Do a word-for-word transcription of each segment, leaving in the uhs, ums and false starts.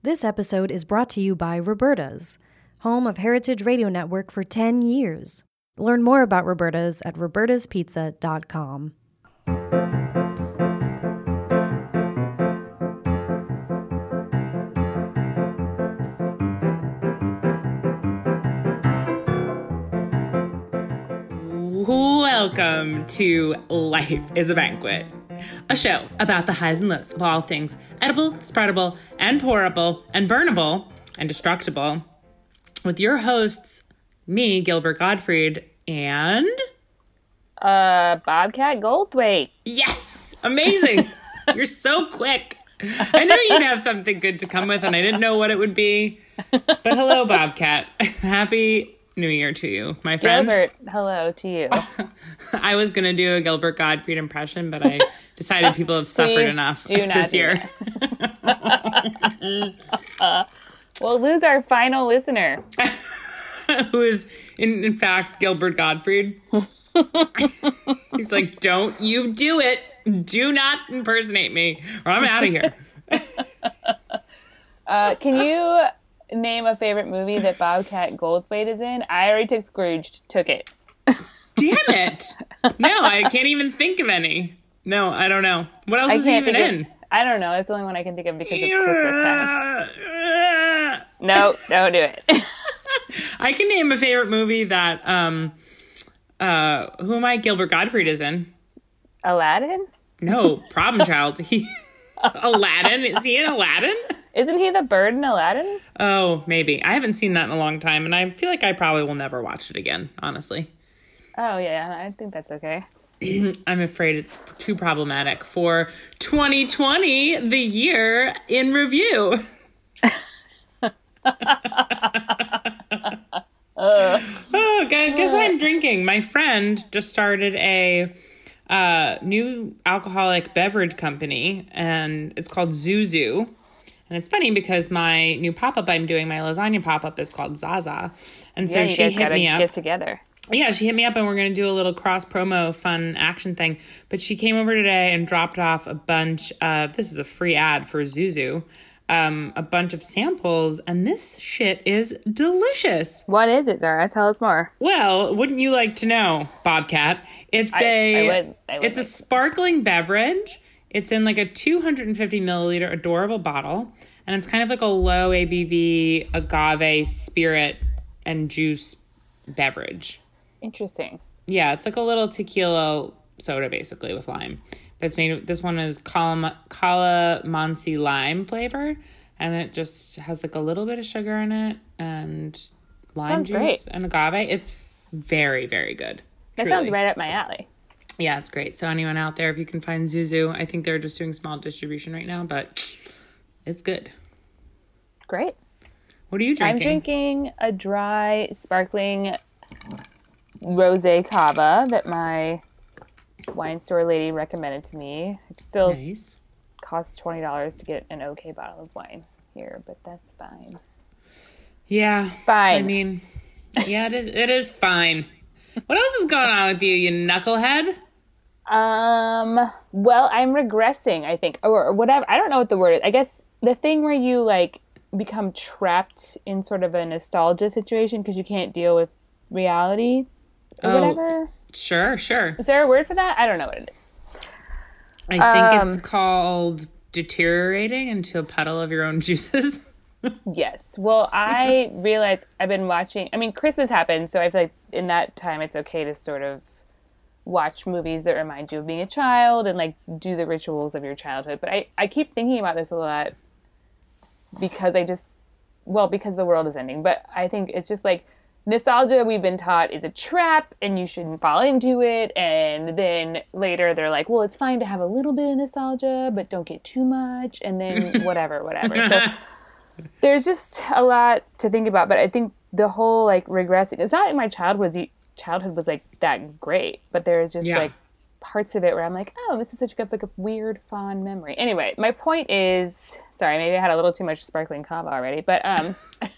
This episode is brought to you by Roberta's, home of Heritage Radio Network for ten years. Learn more about Roberta's at robertas pizza dot com. Welcome to Life is a Banquet, a show about the highs and lows of all things edible, spreadable, and pourable, and burnable, and destructible, with your hosts, me, Gilbert Gottfried, and... Uh, Bobcat Goldthwait. Yes! Amazing! You're so quick. I knew you'd have something good to come with, and I didn't know what it would be. But hello, Bobcat. Happy New Year to you, my friend. Gilbert, hello to you. I was going to do a Gilbert Gottfried impression, but I decided people have suffered enough this year. uh, we'll lose our final listener. Who is, in, in fact, Gilbert Gottfried. He's like, don't you do it. Do not impersonate me, or I'm out of here. uh, can you... name a favorite movie that Bobcat Goldthwait is in? I already took Scrooged. Took it. Damn it. No, I can't even think of any. No, I don't know. What else I is he even in? Of, I don't know. It's the only one I can think of because it's Christmas time. No, don't do it. I can name a favorite movie that, um, uh, who am I? Gilbert Gottfried is in. Aladdin? No, Problem Child. He, Aladdin? Is he in Aladdin? Isn't he the bird in Aladdin? Oh, maybe. I haven't seen that in a long time, and I feel like I probably will never watch it again, honestly. Oh, yeah. I think that's okay. I'm afraid it's too problematic for twenty twenty, the year in review. uh. Oh, guys, guess what I'm drinking? My friend just started a uh, new alcoholic beverage company, and it's called Zuzu. And it's funny because my new pop-up I'm doing, my lasagna pop-up, is called Zaza. And so yeah, you she guys hit gotta me up. Get together. Yeah, she hit me up and we're going to do a little cross-promo fun action thing. But she came over today and dropped off a bunch of, this is a free ad for Zuzu, um, a bunch of samples. And this shit is delicious. What is it, Zara? Tell us more. Well, wouldn't you like to know, Bobcat? It's I, a, I would, I would it's like a sparkling beverage. It's in like a two hundred fifty milliliter adorable bottle, and it's kind of like a low A B V agave spirit and juice beverage. Interesting. Yeah, it's like a little tequila soda basically with lime. But it's made, this one is Cala, Calamansi lime flavor, and it just has like a little bit of sugar in it and lime sounds juice great. and agave. It's very, very good. That Truly. sounds right up my alley. Yeah, it's great. So anyone out there, if you can find Zuzu, I think they're just doing small distribution right now, but it's good. Great. What are you drinking? I'm drinking a dry, sparkling rosé cava that my wine store lady recommended to me. It still nice. costs twenty dollars to get an okay bottle of wine here, but that's fine. Yeah. Fine. I mean, yeah, it is. It is fine. What else is going on with you, you knucklehead? Um, well, I'm regressing, I think, or, or whatever. I don't know what the word is. I guess the thing where you, like, become trapped in sort of a nostalgia situation because you can't deal with reality or oh, whatever. Sure, sure. Is there a word for that? I don't know what it is. I think um, it's called deteriorating into a puddle of your own juices. Yes. Well, I realized I've been watching, I mean, Christmas happened, so I feel like in that time it's okay to sort of watch movies that remind you of being a child and, like, do the rituals of your childhood. But I, I keep thinking about this a lot because I just, well, because the world is ending. But I think it's just, like, nostalgia we've been taught is a trap and you shouldn't fall into it. And then later they're like, well, it's fine to have a little bit of nostalgia, but don't get too much. And then whatever, whatever. So there's just a lot to think about. But I think the whole, like, regressing, it's not like my childhood was, childhood was like, that great. But there's just, yeah. like, parts of it where I'm like, oh, this is such a, like, a weird, fond memory. Anyway, my point is, sorry, maybe I had a little too much sparkling cava already. But um,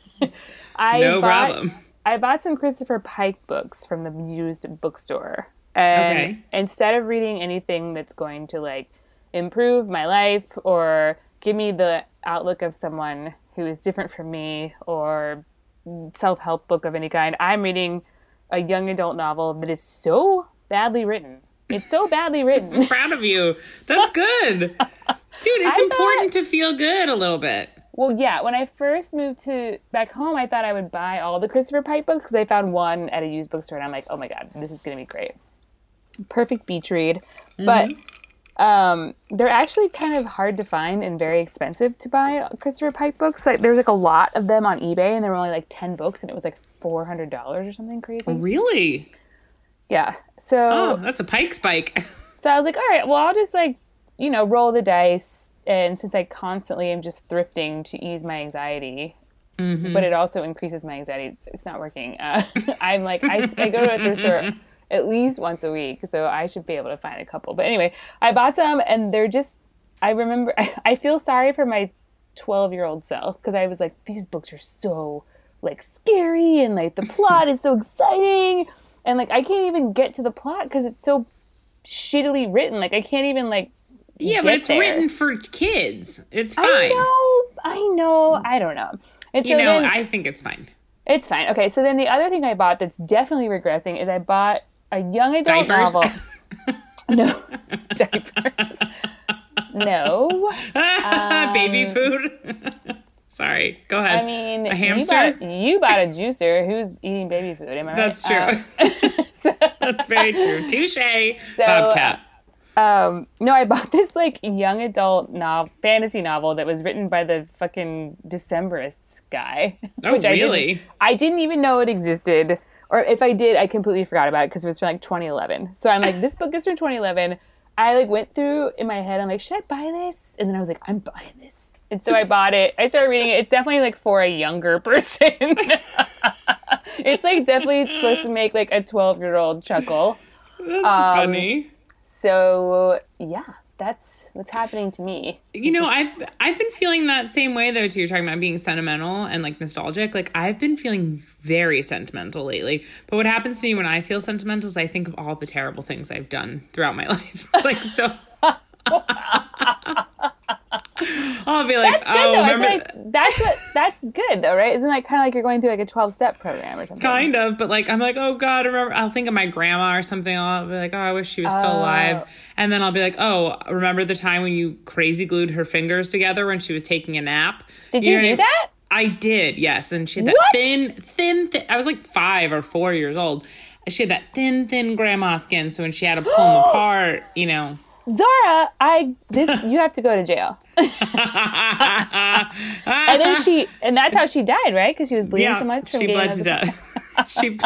I no bought, problem. I bought some Christopher Pike books from the used bookstore. And okay. instead of reading anything that's going to, like, improve my life or give me the outlook of someone who is different from me or self-help book of any kind. I'm reading a young adult novel that is so badly written. It's so badly written. I'm proud of you. That's good. Dude, it's I important thought, to feel good a little bit. Well, yeah. When I first moved to back home, I thought I would buy all the Christopher Pike books because I found one at a used bookstore, and I'm like, oh my God, this is going to be great. Perfect beach read. Mm-hmm. But um, they're actually kind of hard to find and very expensive to buy Christopher Pike books. Like, there's like a lot of them on eBay, and there were only like ten books, and it was like four hundred dollars or something crazy. Really? Yeah. So oh, that's a Pike spike. So I was like, all right, well, I'll just like, you know, roll the dice. And since I constantly am just thrifting to ease my anxiety, mm-hmm. but it also increases my anxiety, it's, it's not working. Uh, I'm like, I, I go to a thrift store at least once a week, so I should be able to find a couple. But anyway, I bought some, and they're just, I remember, I, I feel sorry for my twelve-year-old self, because I was like, these books are so, like, scary, and, like, the plot is so exciting. And, like, I can't even get to the plot because it's so shittily written. Like, I can't even, like, yeah, but it's there. written for kids. It's fine. I know. I know. I don't know. And you so know, then, I think it's fine. It's fine. Okay, so then the other thing I bought that's definitely regressing is I bought a young adult Diapers? novel. No. Diapers. No. Um, Baby food? Sorry. Go ahead. I mean, a hamster? You bought, you bought a juicer who's eating baby food. Am I right? That's true. Um, so, That's very true. Touche, so, Bobcat. Um, no, I bought this like young adult novel, fantasy novel that was written by the fucking Decemberists guy. Oh, which really? I didn't, I didn't even know it existed. Or if I did, I completely forgot about it because it was from like twenty eleven. So I'm like, this book is from twenty eleven. I like went through in my head, I'm like, should I buy this? And then I was like, I'm buying this. And so I bought it. I started reading it. It's definitely like for a younger person. It's like definitely supposed to make like a twelve-year-old chuckle. That's um, funny. So yeah, that's what's happening to me. You know, I've I've been feeling that same way though too. You're talking about being sentimental and like nostalgic. Like I've been feeling very sentimental lately. But what happens to me when I feel sentimental is I think of all the terrible things I've done throughout my life. Like so. I'll be like, that's good, oh, though. remember? I feel like that's what, that's good though, right? Isn't that kind of like you're going through like a twelve-step program or something? Kind of, but like I'm like, oh God, remember? I'll think of my grandma or something. I'll be like, oh, I wish she was still Oh. alive. And then I'll be like, oh, remember the time when you crazy glued her fingers together when she was taking a nap? Did you, know do what I- that? I did, yes. And she had that What? thin, thin, thin. I was like five or four years old. She had that thin, thin grandma skin. So when she had to pull them apart, you know. Zara, I this you have to go to jail. And then she, and that's how she died, right? Because she was bleeding yeah, so much from she getting bled those- to death. She.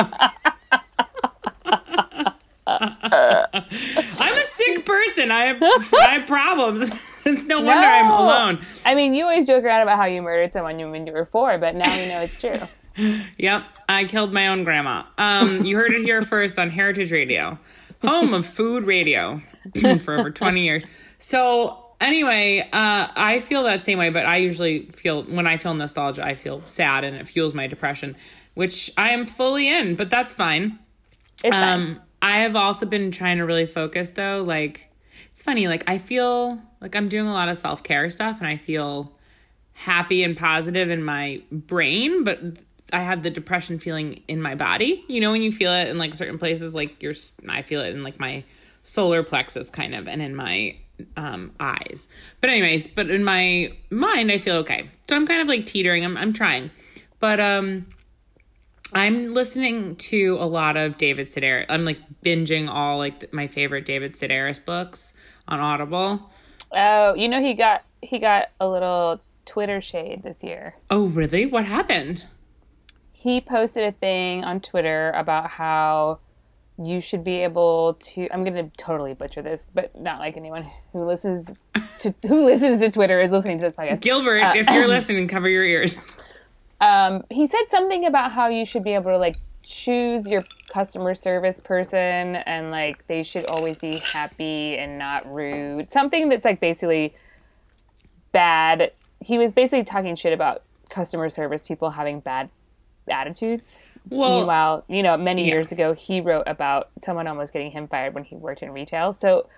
I'm a sick person. I have, I have problems. It's no wonder I'm No. alone. I mean, you always joke around about how you murdered someone when you were four, but now we know it's true. Yep, I killed my own grandma. Um, you heard it here first on Heritage Radio, home of food radio for over twenty years. So anyway, uh, I feel that same way, but I usually feel, when I feel nostalgia, I feel sad and it fuels my depression, which I am fully in, but that's fine. It's fine. Um, I have also been trying to really focus though. Like, it's funny, like I feel like I'm doing a lot of self-care stuff and I feel happy and positive in my brain, but I have the depression feeling in my body. You know, when you feel it in like certain places, like you're, I feel it in like my solar plexus kind of, and in my um, eyes. But anyways, but in my mind, I feel okay. So I'm kind of like teetering. I'm, I'm trying, but, um, I'm listening to a lot of David Sedaris. I'm like binging all like my favorite David Sedaris books on Audible. Oh, you know he got he got a little Twitter shade this year. Oh, really? What happened? He posted a thing on Twitter about how you should be able to, I'm going to totally butcher this, but not like anyone who listens to who listens to Twitter is listening to this podcast. Gilbert, Uh, if you're listening, cover your ears. Um, he said something about how you should be able to like choose your customer service person and like they should always be happy and not rude. Something that's like basically bad. He was basically talking shit about customer service people having bad attitudes. Well, Meanwhile, you know, many yeah. years ago, he wrote about someone almost getting him fired when he worked in retail. So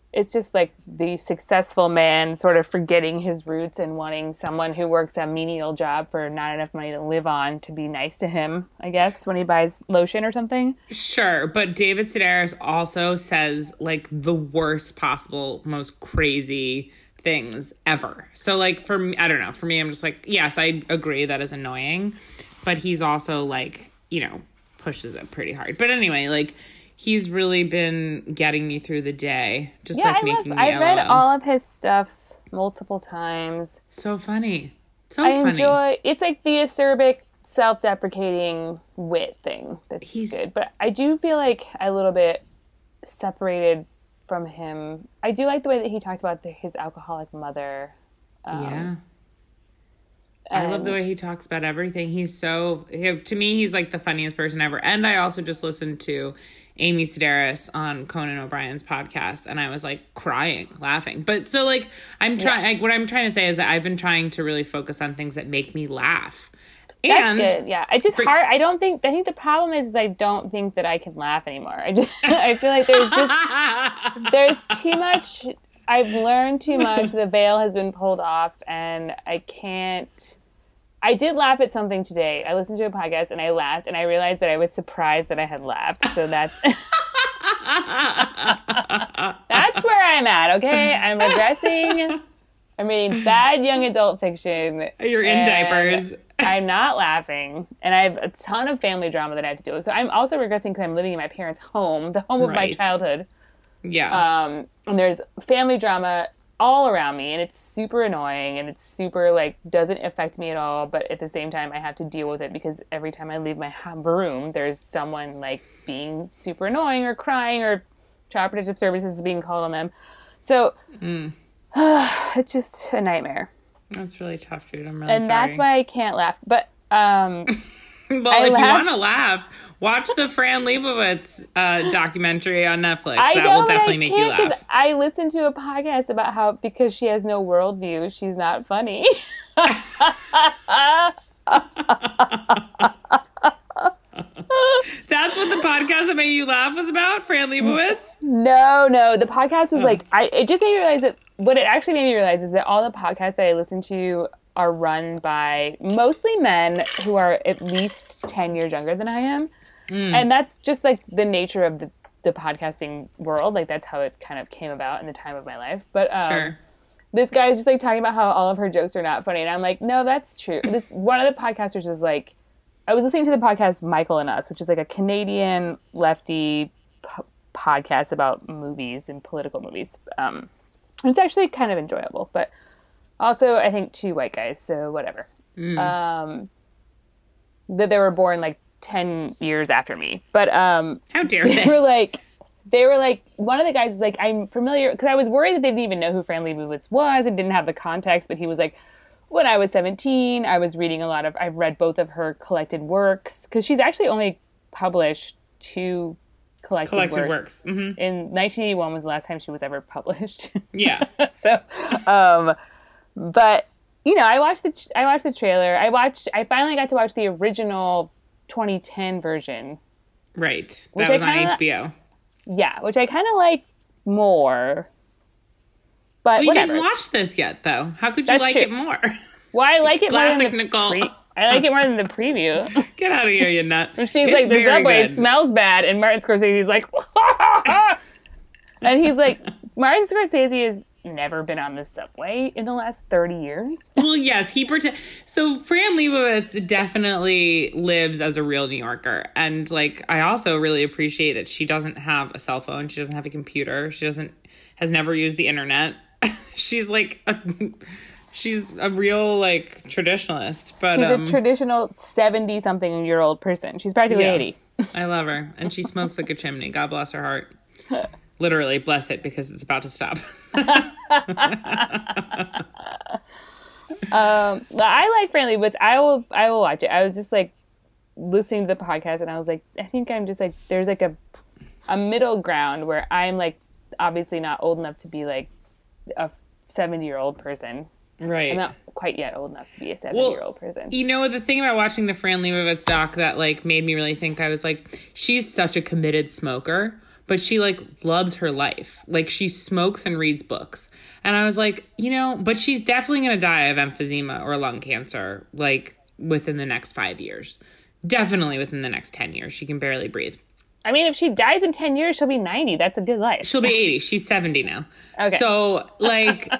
it's just like the successful man sort of forgetting his roots and wanting someone who works a menial job for not enough money to live on to be nice to him, I guess, when he buys lotion or something. Sure, but David Sedaris also says like the worst possible, most crazy things ever. So like for me, I don't know, for me, I'm just like, yes, I agree that is annoying, but he's also like, you know, pushes it pretty hard. But anyway, like, he's really been getting me through the day, just yeah, like I making love, me I've read L O L. all of his stuff multiple times. So funny. So I funny. enjoy, it's like the acerbic, self-deprecating wit thing that's He's- good. But I do feel like a little bit separated from him. I do like the way that he talks about the, his alcoholic mother. Um, yeah. I love the way he talks about everything. He's so, he, to me, he's like the funniest person ever. And I also just listened to Amy Sedaris on Conan O'Brien's podcast, and I was like crying, laughing. But so like, I'm trying, Yeah. like, what I'm trying to say is that I've been trying to really focus on things that make me laugh. That's And good. Yeah, I just bring- hard. I don't think. I think the problem is, is I don't think that I can laugh anymore. I just. I feel like there's just there's too much. I've learned too much. The veil has been pulled off, and I can't. I did laugh at something today. I listened to a podcast and I laughed, and I realized that I was surprised that I had laughed. So that's that's where I'm at. Okay, I'm regressing. I'm reading bad young adult fiction. You're in and diapers. I'm not laughing, and I have a ton of family drama that I have to deal with. So I'm also regressing because I'm living in my parents' home, the home of my Right. childhood. Yeah. Um, and there's family drama all around me, and it's super annoying, and it's super, like, doesn't affect me at all, but at the same time, I have to deal with it because every time I leave my ha- room, there's someone, like, being super annoying or crying or child protective services is being called on them. So Mm. it's just a nightmare. That's really tough, dude. I'm really And sorry. that's why I can't laugh. But, um... Well, I if laughed. you want to laugh, watch the Fran Lebowitz uh, documentary on Netflix. I that know, will but I definitely make you can't 'cause laugh. I listened to a podcast about how because she has no worldview, she's not funny. That's what the podcast that made you laugh was about, Fran Lebowitz? No, no. The podcast was like, I. It just made me realize that what it actually made me realize is that all the podcasts that I listen to are run by mostly men who are at least ten years younger than I am. Mm. And that's just like the nature of the, the podcasting world. Like that's how it kind of came about in the time of my life. But um, Sure. this guy is just like talking about how all of her jokes are not funny. And I'm like, no, that's true. This one of the podcasters is like, I was listening to the podcast Michael and Us, which is like a Canadian lefty po- podcast about movies and political movies. Um, it's actually kind of enjoyable, but also I think two white guys, so whatever. Mm. Um, that they were born like ten years after me, but um, How dare they they? were like, they were like, one of the guys is like, I'm familiar, because I was worried that they didn't even know who Fran Lebowitz was and didn't have the context, but he was like, when I was seventeen, I was reading a lot of, I've read both of her collected works, because she's actually only published two collected, Collected works. works. hmm In nineteen eighty-one was the last time she was ever published. Yeah. so, um, but, you know, I watched the, I watched the trailer. I watched, I finally got to watch the original twenty ten version. Right. Which That was I on kinda- H B O. Yeah, which I kind of like more. But Well, you whatever. didn't watch this yet, though. How could you That's like true. it more? Well, I like it more than Classic the Nicole. pre- I like it more than the preview. Get out of here, you nut. She's It's like, the very subway good. smells bad, and Martin Scorsese's like, and he's like, Martin Scorsese has never been on the subway in the last thirty years. Well, yes, he pretend. So Fran Lebowitz definitely lives as a real New Yorker, and like I also really appreciate that she doesn't have a cell phone, she doesn't have a computer, she doesn't has never used the internet. She's like a, she's a real like traditionalist, but She's um, a traditional seventy-something-year-old person. She's practically Yeah. eighty. I love her, and she smokes like a chimney. God bless her heart. Literally, bless it, because it's about to stop. Um, but I like Fran Lebowitz. I will, I will watch it. I was just like listening to the podcast, and I was like, I think I'm just like, there's like a, a middle ground where I'm like, obviously not old enough to be like a seventy year old person. Right. I'm not quite yet old enough to be a seventy year old person. You know, the thing about watching the Fran Lebowitz doc that like made me really think, I was like, she's such a committed smoker, but she like loves her life. Like she smokes and reads books. And I was like, you know, but she's definitely going to die of emphysema or lung cancer, like within the next five years. Definitely within the next ten years. She can barely breathe. I mean, if she dies in ten years, she'll be ninety. That's a good life. She'll be eighty. She's seventy now. Okay. So like,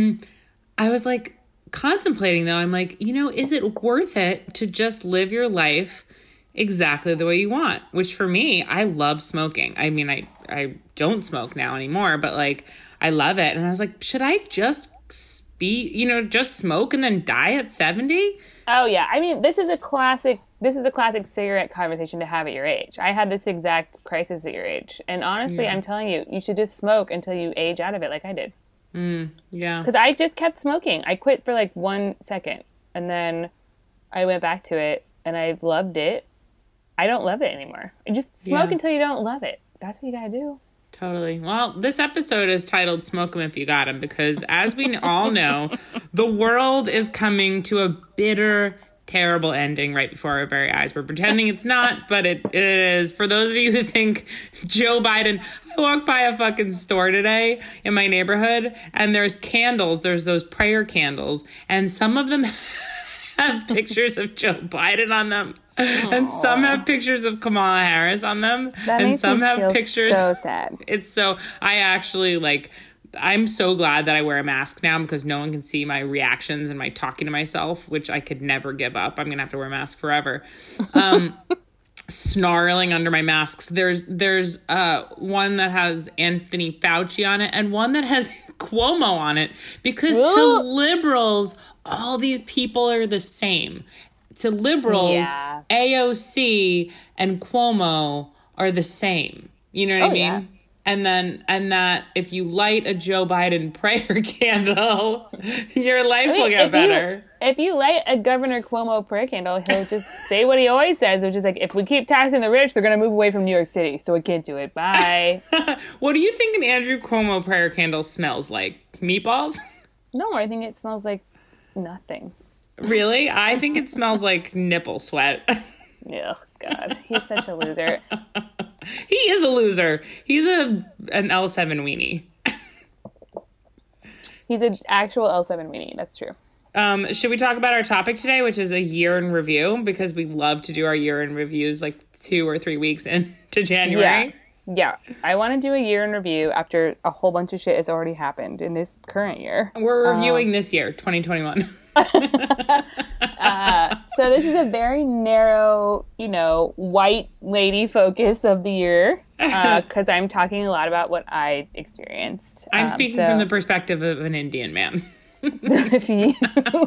I was like contemplating though. I'm like, you know, is it worth it to just live your life exactly the way you want? Which for me, I love smoking. I mean, I, I don't smoke now anymore, but like I love it. And I was like, should I just be, you know, just smoke and then die at seventy? Oh yeah. I mean, this is a classic, this is a classic cigarette conversation to have at your age. I had this exact crisis at your age. And honestly, yeah. I'm telling you, you should just smoke until you age out of it like I did. Mm, yeah. Because I just kept smoking. I quit for like one second. And then I went back to it and I loved it. I don't love it anymore. Just smoke yeah. until you don't love it. That's what you gotta do. Totally. Well, this episode is titled Smoke 'em If You Got 'em because as we all know, the world is coming to a bitter, terrible ending right before our very eyes. We're pretending it's not, but it, it is. For those of you who think Joe Biden, I walked by a fucking store today in my neighborhood and there's candles. There's those prayer candles and some of them have pictures of Joe Biden on them. Aww. And some have pictures of Kamala Harris on them. That and makes some me have feel pictures. So sad. It's so, I actually like, I'm so glad that I wear a mask now because no one can see my reactions and my talking to myself, which I could never give up. I'm going to have to wear a mask forever. Um, snarling under my masks. There's, there's uh, one that has Anthony Fauci on it and one that has Cuomo on it because Ooh. to liberals, all these people are the same. To liberals, yeah. A O C and Cuomo are the same. You know what oh, I mean? Yeah. And then, and that if you light a Joe Biden prayer candle, your life I mean, will get if better. You, if you light a Governor Cuomo prayer candle, he'll just say what he always says, which is like, if we keep taxing the rich, they're going to move away from New York City, so we can't do it. Bye. What do you think an Andrew Cuomo prayer candle smells like? Meatballs? No, I think it smells like nothing. Really? I think it smells like nipple sweat. Ugh, God. He's such a loser. He is a loser. He's a an L seven weenie. He's an actual L seven weenie. That's true. Um, should we talk about our topic today, which is a year in review? Because we love to do our year in reviews like two or three weeks into January. Yeah. Yeah, I want to do a year in review after a whole bunch of shit has already happened in this current year. We're reviewing um, this year, twenty twenty-one. uh, so this is a very narrow, you know, white lady focus of the year because uh, I'm talking a lot about what I experienced. I'm um, speaking so, from the perspective of an Indian man. So if you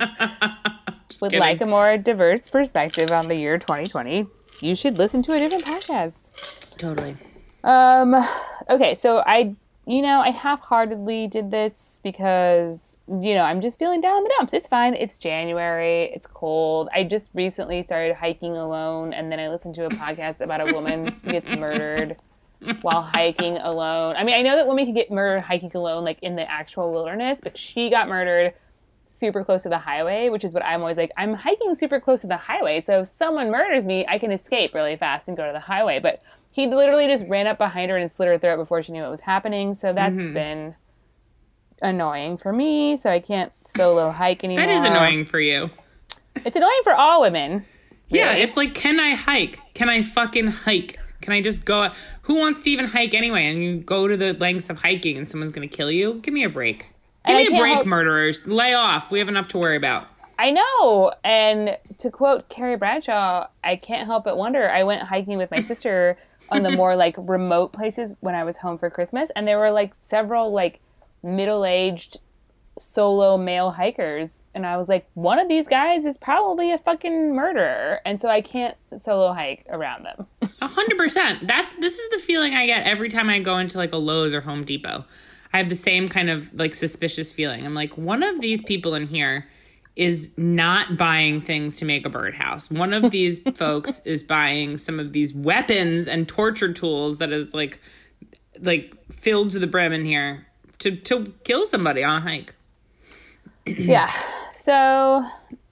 would kidding. like a more diverse perspective on the year twenty twenty, you should listen to a different podcast. Totally. Um, okay, so I, you know, I half-heartedly did this because, you know, I'm just feeling down in the dumps. It's fine. It's January. It's cold. I just recently started hiking alone, and then I listened to a podcast about a woman who gets murdered while hiking alone. I mean, I know that women can get murdered hiking alone, like, in the actual wilderness, but she got murdered super close to the highway, which is what I'm always like, I'm hiking super close to the highway, so if someone murders me, I can escape really fast and go to the highway, but he literally just ran up behind her and slit her throat before she knew what was happening. So that's mm-hmm. been annoying for me. So I can't solo hike anymore. That is annoying for you. It's annoying for all women. Really. Yeah, it's like, can I hike? Can I fucking hike? Can I just go? Who wants to even hike anyway? And you go to the lengths of hiking and someone's going to kill you? Give me a break. Give and me a break, help- murderers. Lay off. We have enough to worry about. I know. And to quote Carrie Bradshaw, I can't help but wonder. I went hiking with my sister on the more like remote places when I was home for Christmas. And there were like several like middle-aged solo male hikers. And I was like, one of these guys is probably a fucking murderer. And so I can't solo hike around them. A hundred percent. That's, this is the feeling I get every time I go into like a Lowe's or Home Depot. I have the same kind of like suspicious feeling. I'm like, one of these people in here is not buying things to make a birdhouse. One of these folks is buying some of these weapons and torture tools that is like, like filled to the brim in here to, to kill somebody on a hike. Yeah. So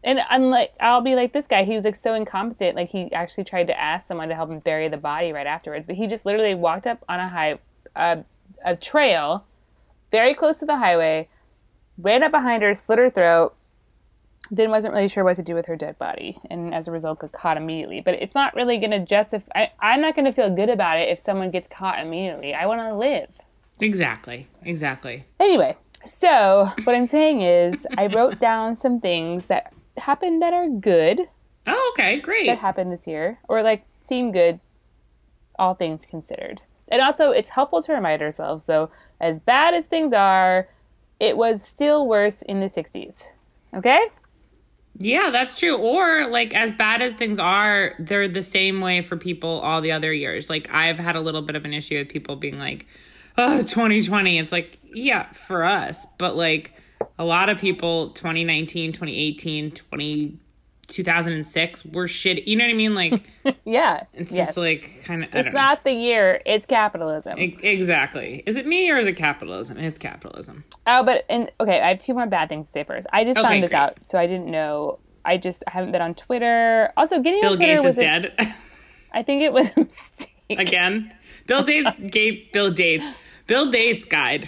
And I'm like, I'll be like this guy. He was like so incompetent. Like he actually tried to ask someone to help him bury the body right afterwards, but he just literally walked up on a high, uh, a trail, very close to the highway, ran up behind her, slit her throat, then wasn't really sure what to do with her dead body, and as a result got caught immediately. But it's not really going to justify. I'm not going to feel good about it if someone gets caught immediately. I want to live. Exactly. Exactly. Anyway, so what I'm saying is I wrote down some things that happened that are good. Oh, okay, great. That happened this year, or like seem good, all things considered. And also, it's helpful to remind ourselves, though, as bad as things are, it was still worse in the sixties. Okay? Yeah, that's true. Or, like, as bad as things are, they're the same way for people all the other years. Like, I've had a little bit of an issue with people being like, oh, twenty twenty. It's like, yeah, for us. But, like, a lot of people, twenty nineteen, twenty eighteen, twenty, two thousand six were shit. You know what I mean? Like, yeah. It's yes. just, like, kind of, I It's don't not know. the year. It's capitalism. E- exactly. Is it me or is it capitalism? It's capitalism. Oh, but, and okay, I have two more bad things to say first. I just Okay, found this great. out, so I didn't know. I just I haven't been on Twitter. Also, getting Bill on Twitter Gates was is a- dead. I think it was a mistake. Again. Bill Gates, Gate, Bill Gates. Bill Gates guide.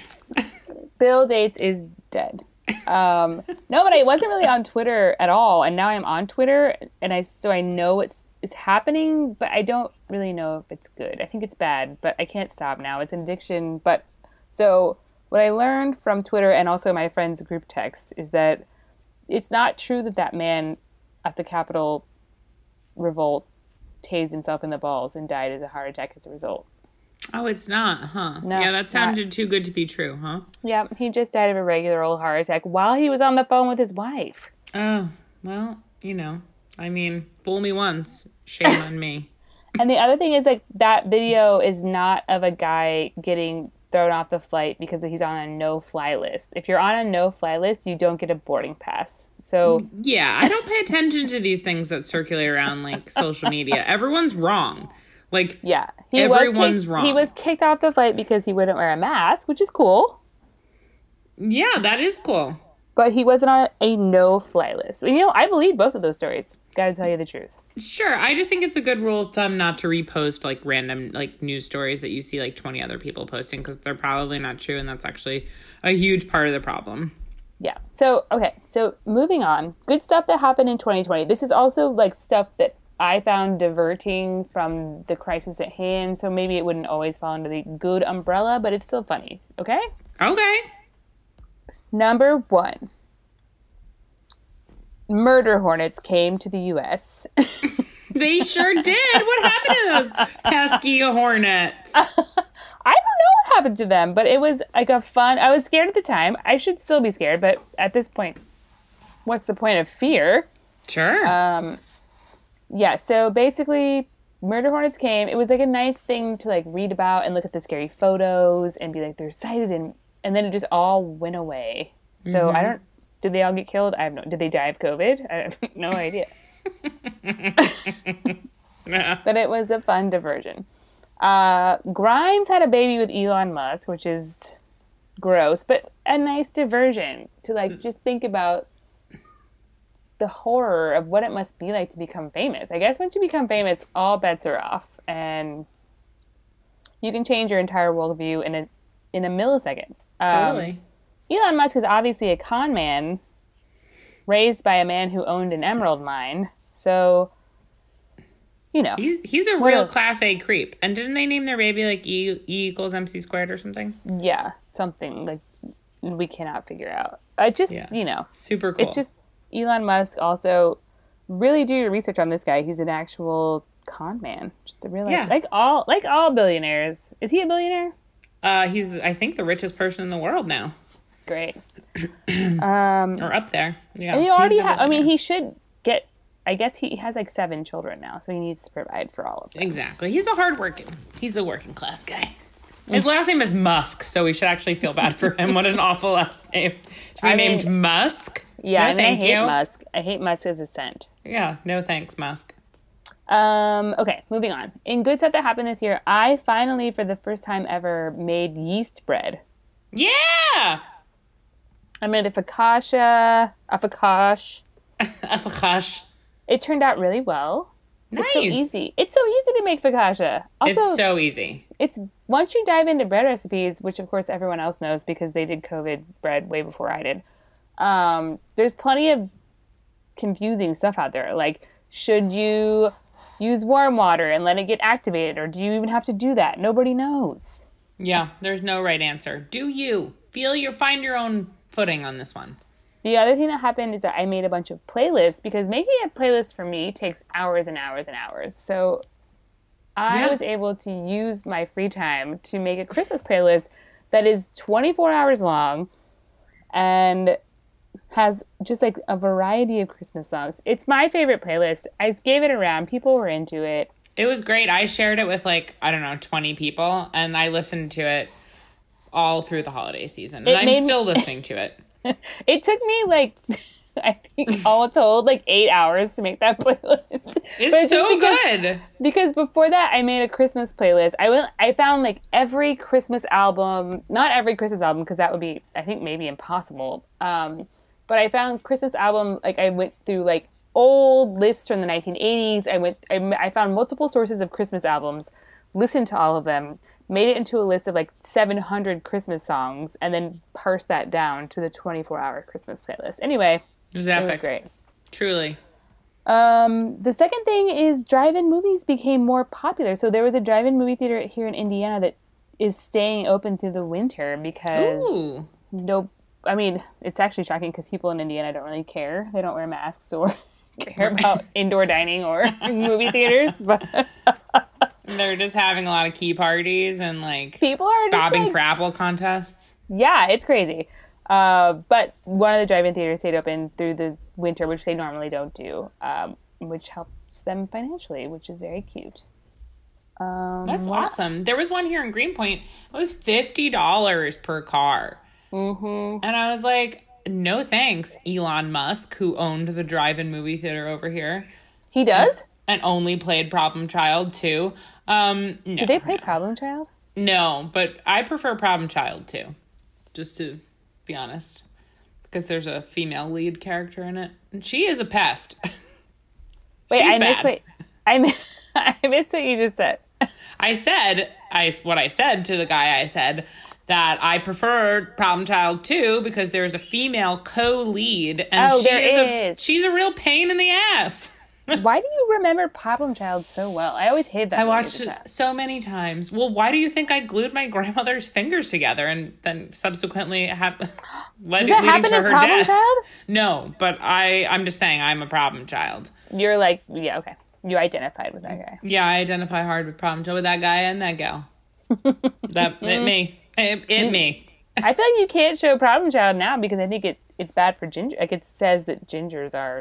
Bill Gates is dead. Um, no, but I wasn't really on Twitter at all, and now I'm on Twitter, and I so I know what's is happening, but I don't really know if it's good. I think it's bad, but I can't stop now. It's an addiction. But so what I learned from Twitter and also my friends' group text is that it's not true that that man at the Capitol revolt tased himself in the balls and died as a heart attack as a result. Oh, it's not, huh? No, yeah, that it's sounded not. too good to be true, huh? Yeah, he just died of a regular old heart attack while he was on the phone with his wife. Oh, well, you know, I mean, fool me once, shame on me. And the other thing is, like, that video is not of a guy getting thrown off the flight because he's on a no-fly list. If you're on a no-fly list, you don't get a boarding pass. So Yeah, I don't pay attention to these things that circulate around, like, social media. Everyone's wrong. Like, yeah, he everyone's was kicked, wrong. He was kicked off the flight because he wouldn't wear a mask, which is cool. Yeah, that is cool. But he wasn't on a no-fly list. You know, I believe both of those stories. Gotta tell you the truth. Sure, I just think it's a good rule of thumb not to repost, like, random, like, news stories that you see, like, twenty other people posting, because they're probably not true, and that's actually a huge part of the problem. Yeah. So, okay. So, moving on. Good stuff that happened in twenty twenty. This is also, like, stuff that I found diverting from the crisis at hand. So, maybe it wouldn't always fall under the good umbrella, but it's still funny. Okay? Okay. Number one. Murder hornets came to the U S They sure did. What happened to those pesky hornets? I don't know what happened to them, but it was like a fun... I was scared at the time. I should still be scared, but at this point, what's the point of fear? Sure. Um, yeah, so basically, murder hornets came. It was like a nice thing to like read about and look at the scary photos and be like, they're sighted, and and then it just all went away. So Mm-hmm. I don't... Did they all get killed? I have no... Did they die of COVID? I have no idea. But it was a fun diversion. Uh, Grimes had a baby with Elon Musk, which is gross, but a nice diversion to like just think about the horror of what it must be like to become famous. I guess once you become famous, all bets are off, and you can change your entire worldview in a in a millisecond. Um, Totally. Elon Musk is obviously a con man raised by a man who owned an emerald mine. So, you know. He's he's a What real a- class A creep. And didn't they name their baby like E, e equals M C squared or something? Yeah, something like we cannot figure out. I just, Yeah. you know, Super cool. it's just Elon Musk also really do your research on this guy. He's an actual con man. Just a real, Yeah. like all like all billionaires. Is he a billionaire? uh, he's, I think, the richest person in the world now. Great. um, Or up there. Yeah. and he he's already a ha- I mean, billionaire. he should get. I guess he has like seven children now, so he needs to provide for all of them. Exactly. He's a hardworking. He's a working class guy. His last name is Musk, so we should actually feel bad for him. What an awful last name. To be I named mean- Musk? Yeah, no, I mean, thank I hate you. Musk. I hate Musk as a scent. Yeah, no thanks, Musk. Um, okay, moving on. In good stuff that happened this year, I finally, for the first time ever, made yeast bread. Yeah! I made a focaccia, a focaccia, Fakash. It turned out really well. Nice. It's so easy. It's so easy to make focaccia. Also, It's so easy. It's once you dive into bread recipes, which of course everyone else knows because they did COVID bread way before I did. Um, there's plenty of confusing stuff out there. Like, should you use warm water and let it get activated, or do you even have to do that? Nobody knows. Yeah, there's no right answer. Do you feel your find your own footing on this one? The other thing that happened is that I made a bunch of playlists because making a playlist for me takes hours and hours and hours. So I Yeah. was able to use my free time to make a Christmas playlist that is twenty-four hours long and has just like a variety of Christmas songs. It's my favorite playlist. I gave it around. People were into it. It was great. I shared it with like, I don't know, twenty people, and I listened to it all through the holiday season. And It I'm made- still listening to it. It took me like, I think all told, like eight hours to make that playlist. But It's just so because- good. Because before that, I made a Christmas playlist. I went, I found like every Christmas album, not every Christmas album, because that would be, I think, maybe impossible. Um, but I found Christmas album, like I went through like old lists from the nineteen eighties. I went, I, I found multiple sources of Christmas albums, listened to all of them, made it into a list of like seven hundred Christmas songs, and then parsed that down to the twenty-four hour Christmas playlist. Anyway, It was it was epic. great. Truly. Um, the second thing is drive-in movies became more popular. So there was a drive-in movie theater here in Indiana that is staying open through the winter because Ooh. no, I mean, it's actually shocking because people in Indiana don't really care. They don't wear masks or care about indoor dining or movie theaters, but They're just having a lot of key parties and like people are just bobbing like, for apple contests. yeah, it's crazy. Uh, but one of the drive-in theaters stayed open through the winter, which they normally don't do, um, which helps them financially, which is very cute. Um, That's awesome. There was one here in Greenpoint. It was fifty dollars per car. Mm-hmm. And I was like, no thanks, Elon Musk, who owned the drive-in movie theater over here He does? and only played Problem Child too. Um, no, Did they play Problem Child? no, but I prefer Problem Child too, just to be honest, because there's a female lead character in it. And she is a pest. Wait, She's I missed bad. what I, mi- I missed what you just said. I said, I what I said to the guy, I said that I preferred Problem Child two because there's a female co-lead, and Oh, she there is a is. she's a real pain in the ass. Why do you remember Problem Child so well? I always hated that I movie watched as a it child. so many times. Well, why do you think I glued my grandmother's fingers together and then subsequently have led Does that leading happen to in her Problem death? Child? No, but I I'm just saying I'm a problem child. You're like, yeah, okay. You identified with that guy. Yeah, I identify hard with problem child with that guy and that gal. That it me. It, it me. I feel like you can't show Problem Child now because I think it, it's bad for ginger. Like, it says that gingers are, and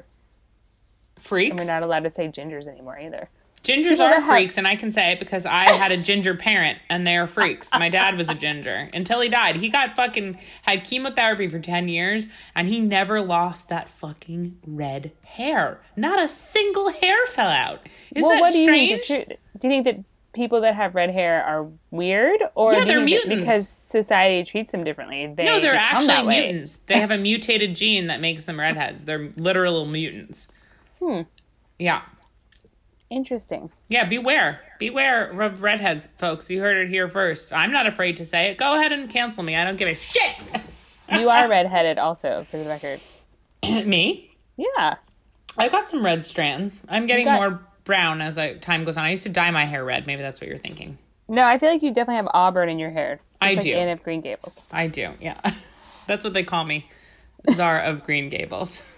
Freaks. we're not allowed to say gingers anymore either. Gingers People are that have- freaks, and I can say it because I had a ginger parent, and they are freaks. My dad was a ginger until he died. He got fucking had chemotherapy for ten years, and he never lost that fucking red hair. Not a single hair fell out. Isn't well, that what do you strange? think? The tru- do you think that people that have red hair are weird, or Yeah, do you they're think that mutants. because society treats them differently? They no, they're become actually that way? mutants. They have a mutated gene that makes them redheads. They're literal mutants. Hmm. Yeah. Interesting. Yeah, beware. Beware of redheads, folks. You heard it here first. I'm not afraid to say it. Go ahead and cancel me. I don't give a shit. You are redheaded, also, for the record. Me? Yeah. I've got some red strands. I'm getting got- more brown as I, time goes on. I used to dye my hair red. Maybe that's what you're thinking. No, I feel like you definitely have auburn in your hair. Just I like do. Anne of Green Gables. I do, yeah. That's what they call me. Czar of Green Gables.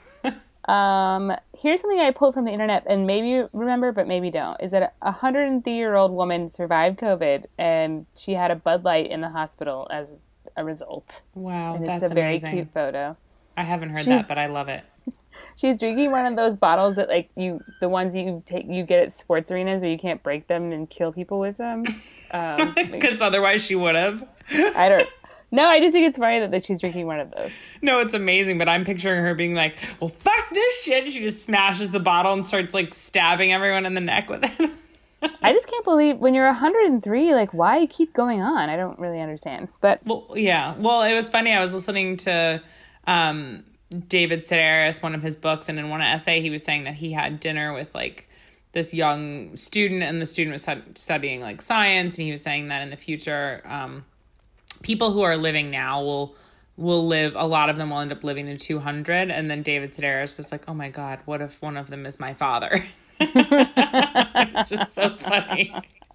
Um, here's something I pulled from the internet, and maybe you remember, but maybe don't. Is that a one hundred three year old woman survived COVID, and she had a Bud Light in the hospital as a result. Wow, And that's it's a very amazing. cute photo. I haven't heard She's- that, but I love it. She's drinking one of those bottles that, like, you, the ones you take, you get at sports arenas, where you can't break them and kill people with them. Um, Because otherwise she would have. I don't. No, I just think it's funny that, that she's drinking one of those. No, it's amazing, but I'm picturing her being like, well, fuck this shit. She just smashes the bottle and starts, like, stabbing everyone in the neck with it. I just can't believe when you're one hundred three, like, why keep going on? I don't really understand. But Well, yeah. Well, it was funny. I was listening to um, David Sedaris, one of his books, and in one essay he was saying that he had dinner with like this young student, and the student was studying like science, and he was saying that in the future, um, people who are living now will will live, a lot of them will end up living to two hundred. And then David Sedaris was like, oh my God, what if one of them is my father? It's just so funny.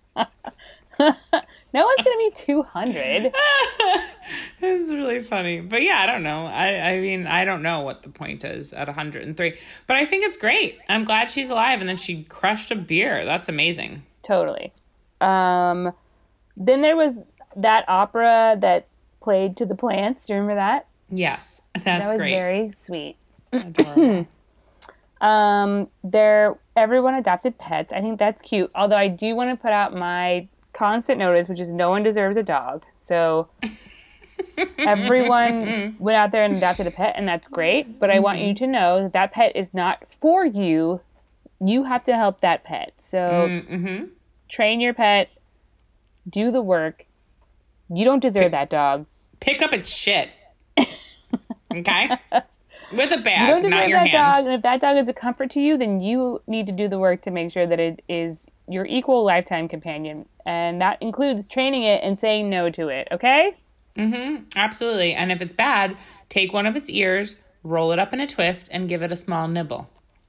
No one's going to be two hundred. It's really funny. But yeah, I don't know. I, I mean, I don't know what the point is at one hundred three. But I think it's great. I'm glad she's alive. And then she crushed a beer. That's amazing. Totally. Um, then there was that opera that played to the plants. Do you remember that? Yes. That's that was great. Very sweet. Adorable. um, there, everyone adopted pets. I think that's cute. Although I do want to put out my constant notice, which is no one deserves a dog. So everyone went out there and adopted a pet, and that's great. But I want you to know that that pet is not for you. You have to help that pet. So mm-hmm. train your pet. Do the work. You don't deserve pick, that dog. Pick up its shit. Okay? With a bag, you don't deserve not your that hand. dog, and if that dog is a comfort to you, then you need to do the work to make sure that it is your equal lifetime companion. And that includes training it and saying no to it, okay? Mm-hmm. Absolutely. And if it's bad, take one of its ears, roll it up in a twist, and give it a small nibble.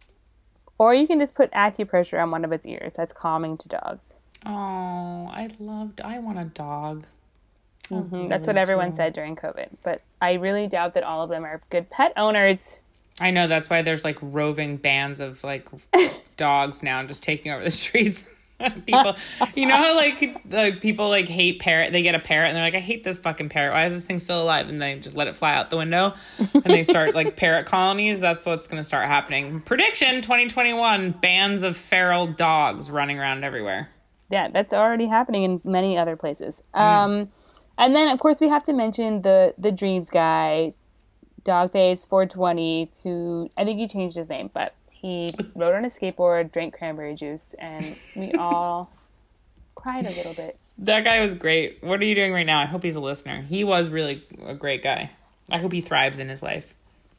Or you can just put acupressure on one of its ears. That's calming to dogs. Oh, I loved, I want a dog. Mm-hmm. Really That's what everyone do. said during COVID. But I really doubt that all of them are good pet owners. I know. That's why there's like roving bands of like dogs now just taking over the streets. People, you know how like the people like hate parrot. They get a parrot and they're like, I hate this fucking parrot. Why is this thing still alive? And they just let it fly out the window and they start like parrot colonies. That's what's going to start happening. Prediction twenty twenty-one, bands of feral dogs running around everywhere. Yeah, that's already happening in many other places. Mm. Um, and then of course we have to mention the, the Dreams guy, Dogface four twenty, who I think he changed his name, but he rode on a skateboard, drank cranberry juice, and we all cried a little bit. That guy was great. What are you doing right now? I hope he's a listener. He was really a great guy. I hope he thrives in his life.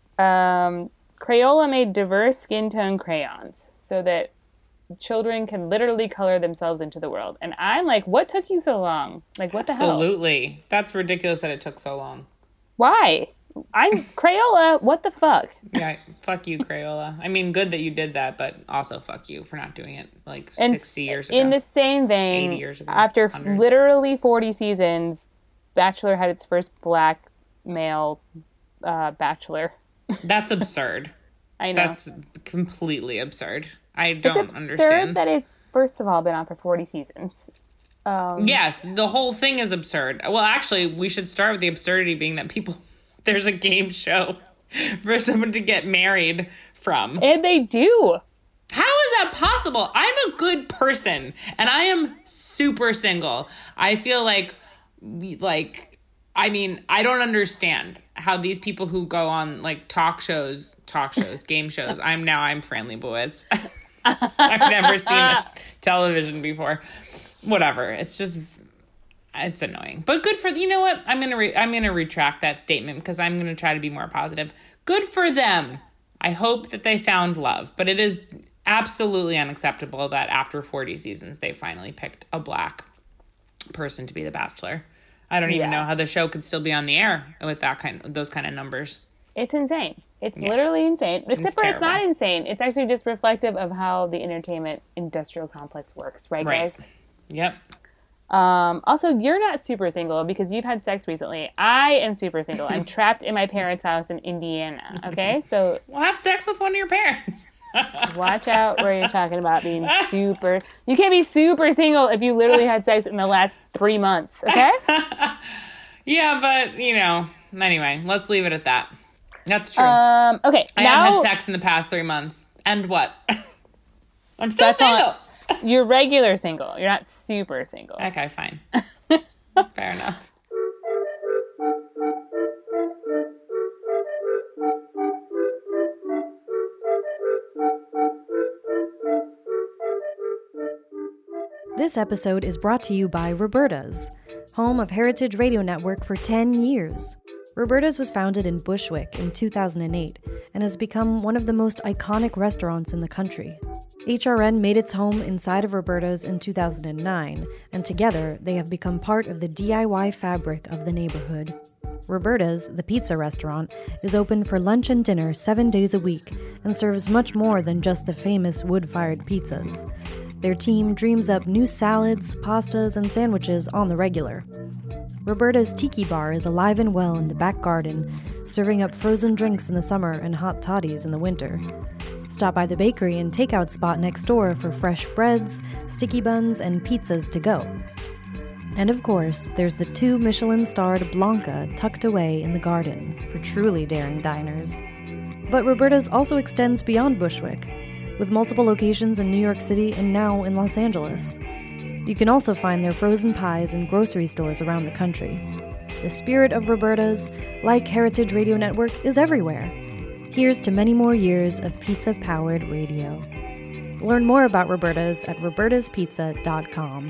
Um, Crayola made diverse skin tone crayons so that children can literally color themselves into the world. And I'm like, what took you so long? Like, what Absolutely. the hell? Absolutely. That's ridiculous that it took so long. Why? I'm Crayola. What the fuck? Yeah, fuck you, Crayola. I mean, good that you did that, but also fuck you for not doing it like and sixty years ago. In the same vein, eighty years ago, after one hundred. Literally forty seasons, Bachelor had its first black male uh, Bachelor. That's absurd. I know. That's completely absurd. I don't it's absurd understand. that it's, first of all, been on for forty seasons. Um, yes, the whole thing is absurd. Well, actually, we should start with the absurdity being that people... There's a game show for someone to get married from. And they do. How is that possible? I'm a good person and I am super single. I feel like, like, I mean, I don't understand how these people who go on like talk shows, talk shows, game shows. I'm now I'm Fran Lebowitz. I've never seen television before. Whatever. It's just... It's annoying, but good for, you know what? I'm going to, re- I'm going to retract that statement because I'm going to try to be more positive. Good for them. I hope that they found love, but it is absolutely unacceptable that after forty seasons, they finally picked a black person to be the Bachelor. I don't even yeah. know how the show could still be on the air with that kind of, those kind of numbers. It's insane. It's yeah. literally insane. Except it's for terrible. It's not insane. It's actually just reflective of how the entertainment industrial complex works. Right, right. guys? Yep. Um, also, you're not super single because you've had sex recently. I am super single. I'm trapped in my parents' house in Indiana. Okay, so well, have sex with one of your parents. Watch out where you're talking about being super. You can't be super single if you literally had sex in the last three months. Okay. Yeah, but you know. Anyway, let's leave it at that. That's true. Um. Okay. I now, have had sex in the past three months, and what? I'm still that's single. Not, You're regular single. You're not super single. Okay, fine. Fair enough. This episode is brought to you by Roberta's, home of Heritage Radio Network for ten years. Roberta's was founded in Bushwick in two thousand eight and has become one of the most iconic restaurants in the country. H R N made its home inside of Roberta's in two thousand nine, and together they have become part of the D I Y fabric of the neighborhood. Roberta's, the pizza restaurant, is open for lunch and dinner seven days a week and serves much more than just the famous wood-fired pizzas. Their team dreams up new salads, pastas, and sandwiches on the regular. Roberta's Tiki Bar is alive and well in the back garden, serving up frozen drinks in the summer and hot toddies in the winter. Stop by the bakery and takeout spot next door for fresh breads, sticky buns, and pizzas to go. And of course, there's the two Michelin-starred Blanca tucked away in the garden for truly daring diners. But Roberta's also extends beyond Bushwick, with multiple locations in New York City and now in Los Angeles. You can also find their frozen pies in grocery stores around the country. The spirit of Roberta's, like Heritage Radio Network, is everywhere. Here's to many more years of pizza-powered radio. Learn more about Roberta's at robertas pizza dot com.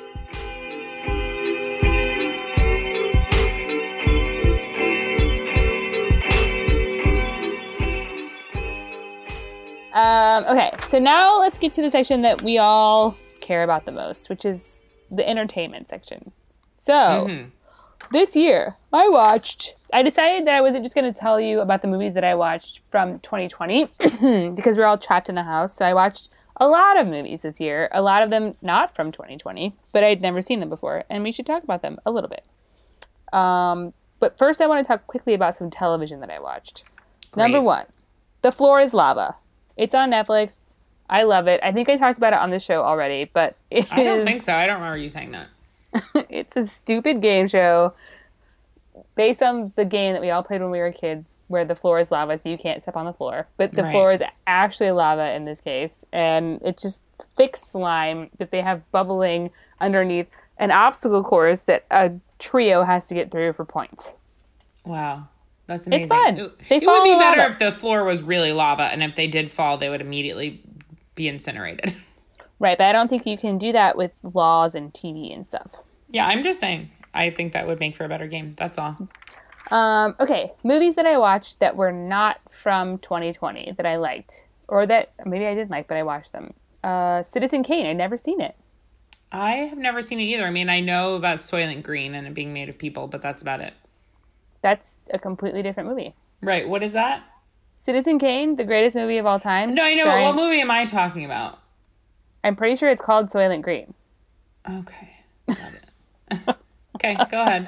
Um, okay, so now let's get to the section that we all care about the most, which is the entertainment section. So, mm-hmm. This year, I watched... I decided that I wasn't just going to tell you about the movies that I watched from twenty twenty, because we're all trapped in the house, so I watched a lot of movies this year, a lot of them not from twenty twenty, but I'd never seen them before, and we should talk about them a little bit. Um, but first I want to talk quickly about some television that I watched. Great. Number one, The Floor is Lava. It's on Netflix. I love it. I think I talked about it on this show already, but it I don't is, think so. I don't remember you saying that. It's a stupid game show based on the game that we all played when we were kids, where the floor is lava, so you can't step on the floor. But the right. floor is actually lava in this case, and it's just thick slime that they have bubbling underneath an obstacle course that a trio has to get through for points. Wow. That's amazing. It's fun. It, they it would be better lava. if the floor was really lava, and if they did fall, they would immediately be incinerated. Right, but I don't think you can do that with laws and T V and stuff. Yeah, I'm just saying. I think that would make for a better game. That's all. Um, okay, movies that I watched that were not from twenty twenty that I liked. Or that maybe I didn't like, but I watched them. Uh, Citizen Kane. I'd never seen it. I have never seen it either. I mean, I know about Soylent Green and it being made of people, but that's about it. That's a completely different movie. Right. What is that? Citizen Kane, the greatest movie of all time. No, I know. Starring... What movie am I talking about? I'm pretty sure it's called Soylent Green. Okay. Got it. Okay, go ahead.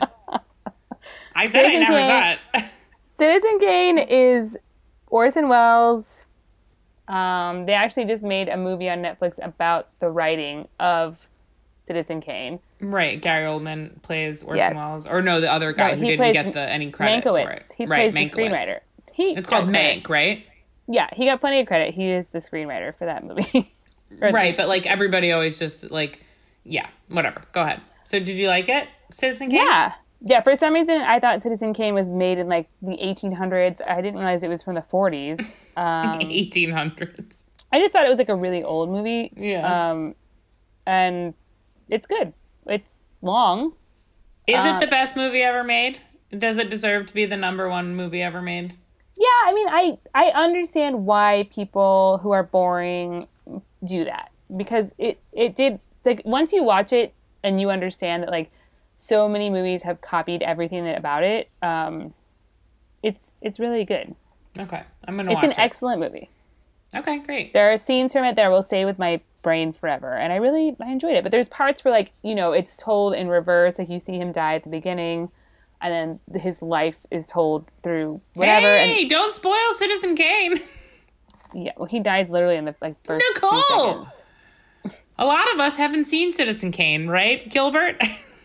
I said Citizen I never Kane, saw it. Citizen Kane is Orson Welles. Um, they actually just made a movie on Netflix about the writing of Citizen Kane. Right, Gary Oldman plays Orson yes. Welles. Or no, the other guy no, who didn't get the any credit Mankiewicz. for it. He right, plays the screenwriter. He it's called Mank, credit. Right? Yeah, he got plenty of credit. He is the screenwriter for that movie. Right, but like everybody always just like, yeah, whatever. Go ahead. So did you like it, Citizen Kane? Yeah. Yeah, for some reason I thought Citizen Kane was made in like the eighteen hundreds. I didn't realize it was from the forties. Um, eighteen hundreds. I just thought it was like a really old movie. Yeah. Um, and it's good. It's long. Is uh, it the best movie ever made? Does it deserve to be the number one movie ever made? Yeah, I mean, I, I understand why people who are boring do that. Because it, it did, like, once you watch it and you understand that, like, so many movies have copied everything that about it, um, it's it's really good. Okay, I'm going to watch it. it. It's an excellent movie. Okay, great. There are scenes from it that will stay with my brain forever, and I really I enjoyed it. But there's parts where, like, you know, it's told in reverse, like you see him die at the beginning, and then his life is told through whatever. Hey, and, don't spoil Citizen Kane. Yeah, well, he dies literally in the like first Nicole! two seconds. A lot of us haven't seen Citizen Kane, right, Gilbert?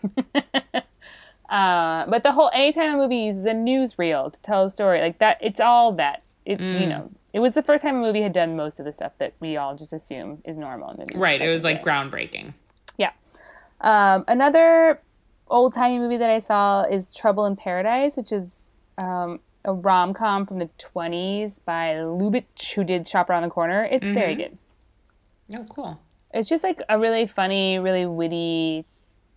uh, but the whole anytime a movie uses a newsreel to tell a story like that, it's all that. It mm. you know. It was the first time a movie had done most of the stuff that we all just assume is normal in movies. Right. It was like groundbreaking. Yeah. Um, another old-timey movie that I saw is Trouble in Paradise, which is um, a rom-com from the twenties by Lubitsch, who did Shop Around the Corner. It's mm-hmm. very good. Oh, cool. It's just like a really funny, really witty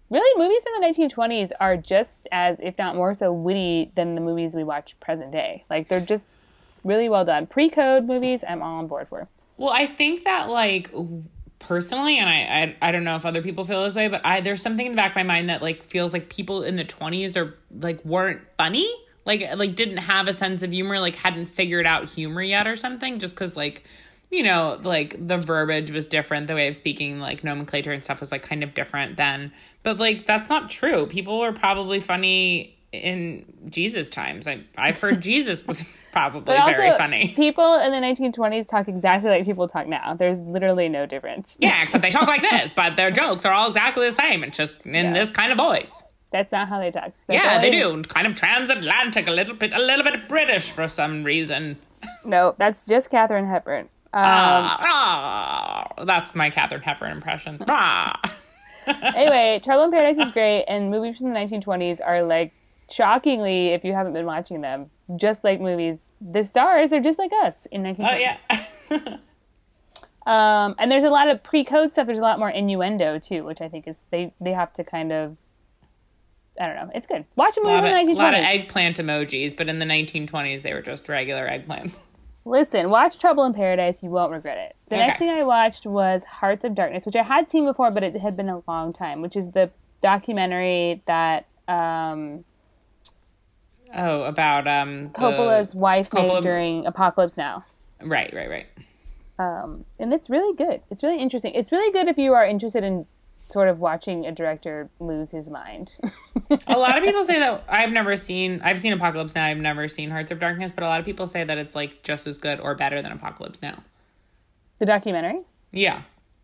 really, movies from the nineteen twenties are just as, if not more so, witty than the movies we watch present day. Like, they're just really well done. Pre-code movies, I'm all on board for. Well, I think that, like, personally, and I, I I don't know if other people feel this way, but I there's something in the back of my mind that, like, feels like people in the twenties are, like, weren't funny. Like, like didn't have a sense of humor, like, hadn't figured out humor yet or something, just because, like, you know, like, the verbiage was different, the way of speaking, like, nomenclature and stuff was, like, kind of different then. But, like, that's not true. People were probably funny in Jesus times. I, I've heard Jesus was probably But also, very funny. People in the nineteen twenties talk exactly like people talk now. There's literally no difference. Yeah, except they talk like this, but their jokes are all exactly the same. It's just in Yeah. this kind of voice. That's not how they talk. That's Yeah, they only- do. Kind of transatlantic, a little bit, a little bit British for some reason. No, that's just Katharine Hepburn. Um, Ah, ah, that's my Katharine Hepburn impression. Ah. Anyway, Trouble in Paradise is great, and movies from the nineteen twenties are, like, shockingly, if you haven't been watching them, just like movies. The stars are just like us in nineteen Oh twenties. yeah. Um, and there's a lot of pre-code stuff. There's a lot more innuendo too, which I think is they they have to kind of. I don't know. It's good. Watch a A movie lot, from of, the nineteen lot twenties. of eggplant emojis, but in the nineteen twenties they were just regular eggplants. Listen, watch Trouble in Paradise. You won't regret it. The Okay. next thing I watched was Hearts of Darkness, which I had seen before, but it had been a long time, which is the documentary that um, Oh, about um the- Coppola's wife Coppola- made during Apocalypse Now. Right, right, right. Um, and it's really good. It's really interesting. It's really good if you are interested in sort of watching a director lose his mind. A lot of people say that I've never seen I've seen Apocalypse Now, I've never seen Hearts of Darkness, but a lot of people say that it's like just as good or better than Apocalypse Now. The documentary? Yeah.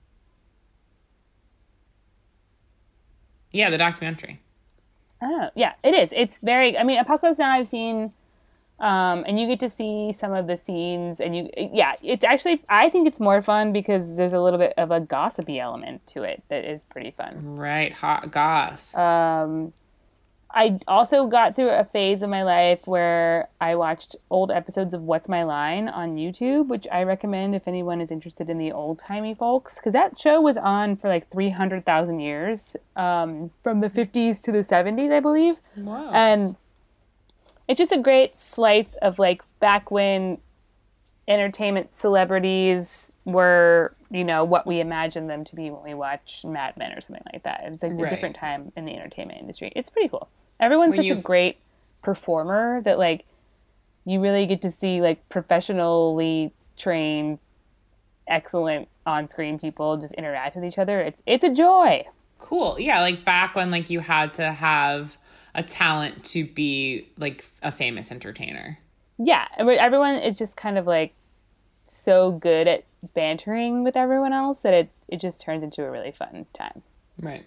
Yeah, the documentary. Oh, yeah, it is. It's very, I mean, Apocalypse Now I've seen, um, and you get to see some of the scenes, and you, yeah, it's actually, I think it's more fun because there's a little bit of a gossipy element to it that is pretty fun. Right, hot goss. Um, I also got through a phase of my life where I watched old episodes of What's My Line on YouTube, which I recommend if anyone is interested in the old-timey folks, because that show was on for like three hundred thousand years, um, from the fifties to the seventies, I believe. Wow. And it's just a great slice of, like, back when entertainment celebrities were, you know, what we imagine them to be when we watch Mad Men or something like that. It was like a Right. different time in the entertainment industry. It's pretty cool. Everyone's When such you- a great performer that, like, you really get to see, like, professionally trained, excellent on-screen people just interact with each other. It's it's a joy. Cool. Yeah, like back when like you had to have a talent to be like a famous entertainer. Yeah, every- everyone is just kind of, like, so good at bantering with everyone else that it, it just turns into a really fun time. Right.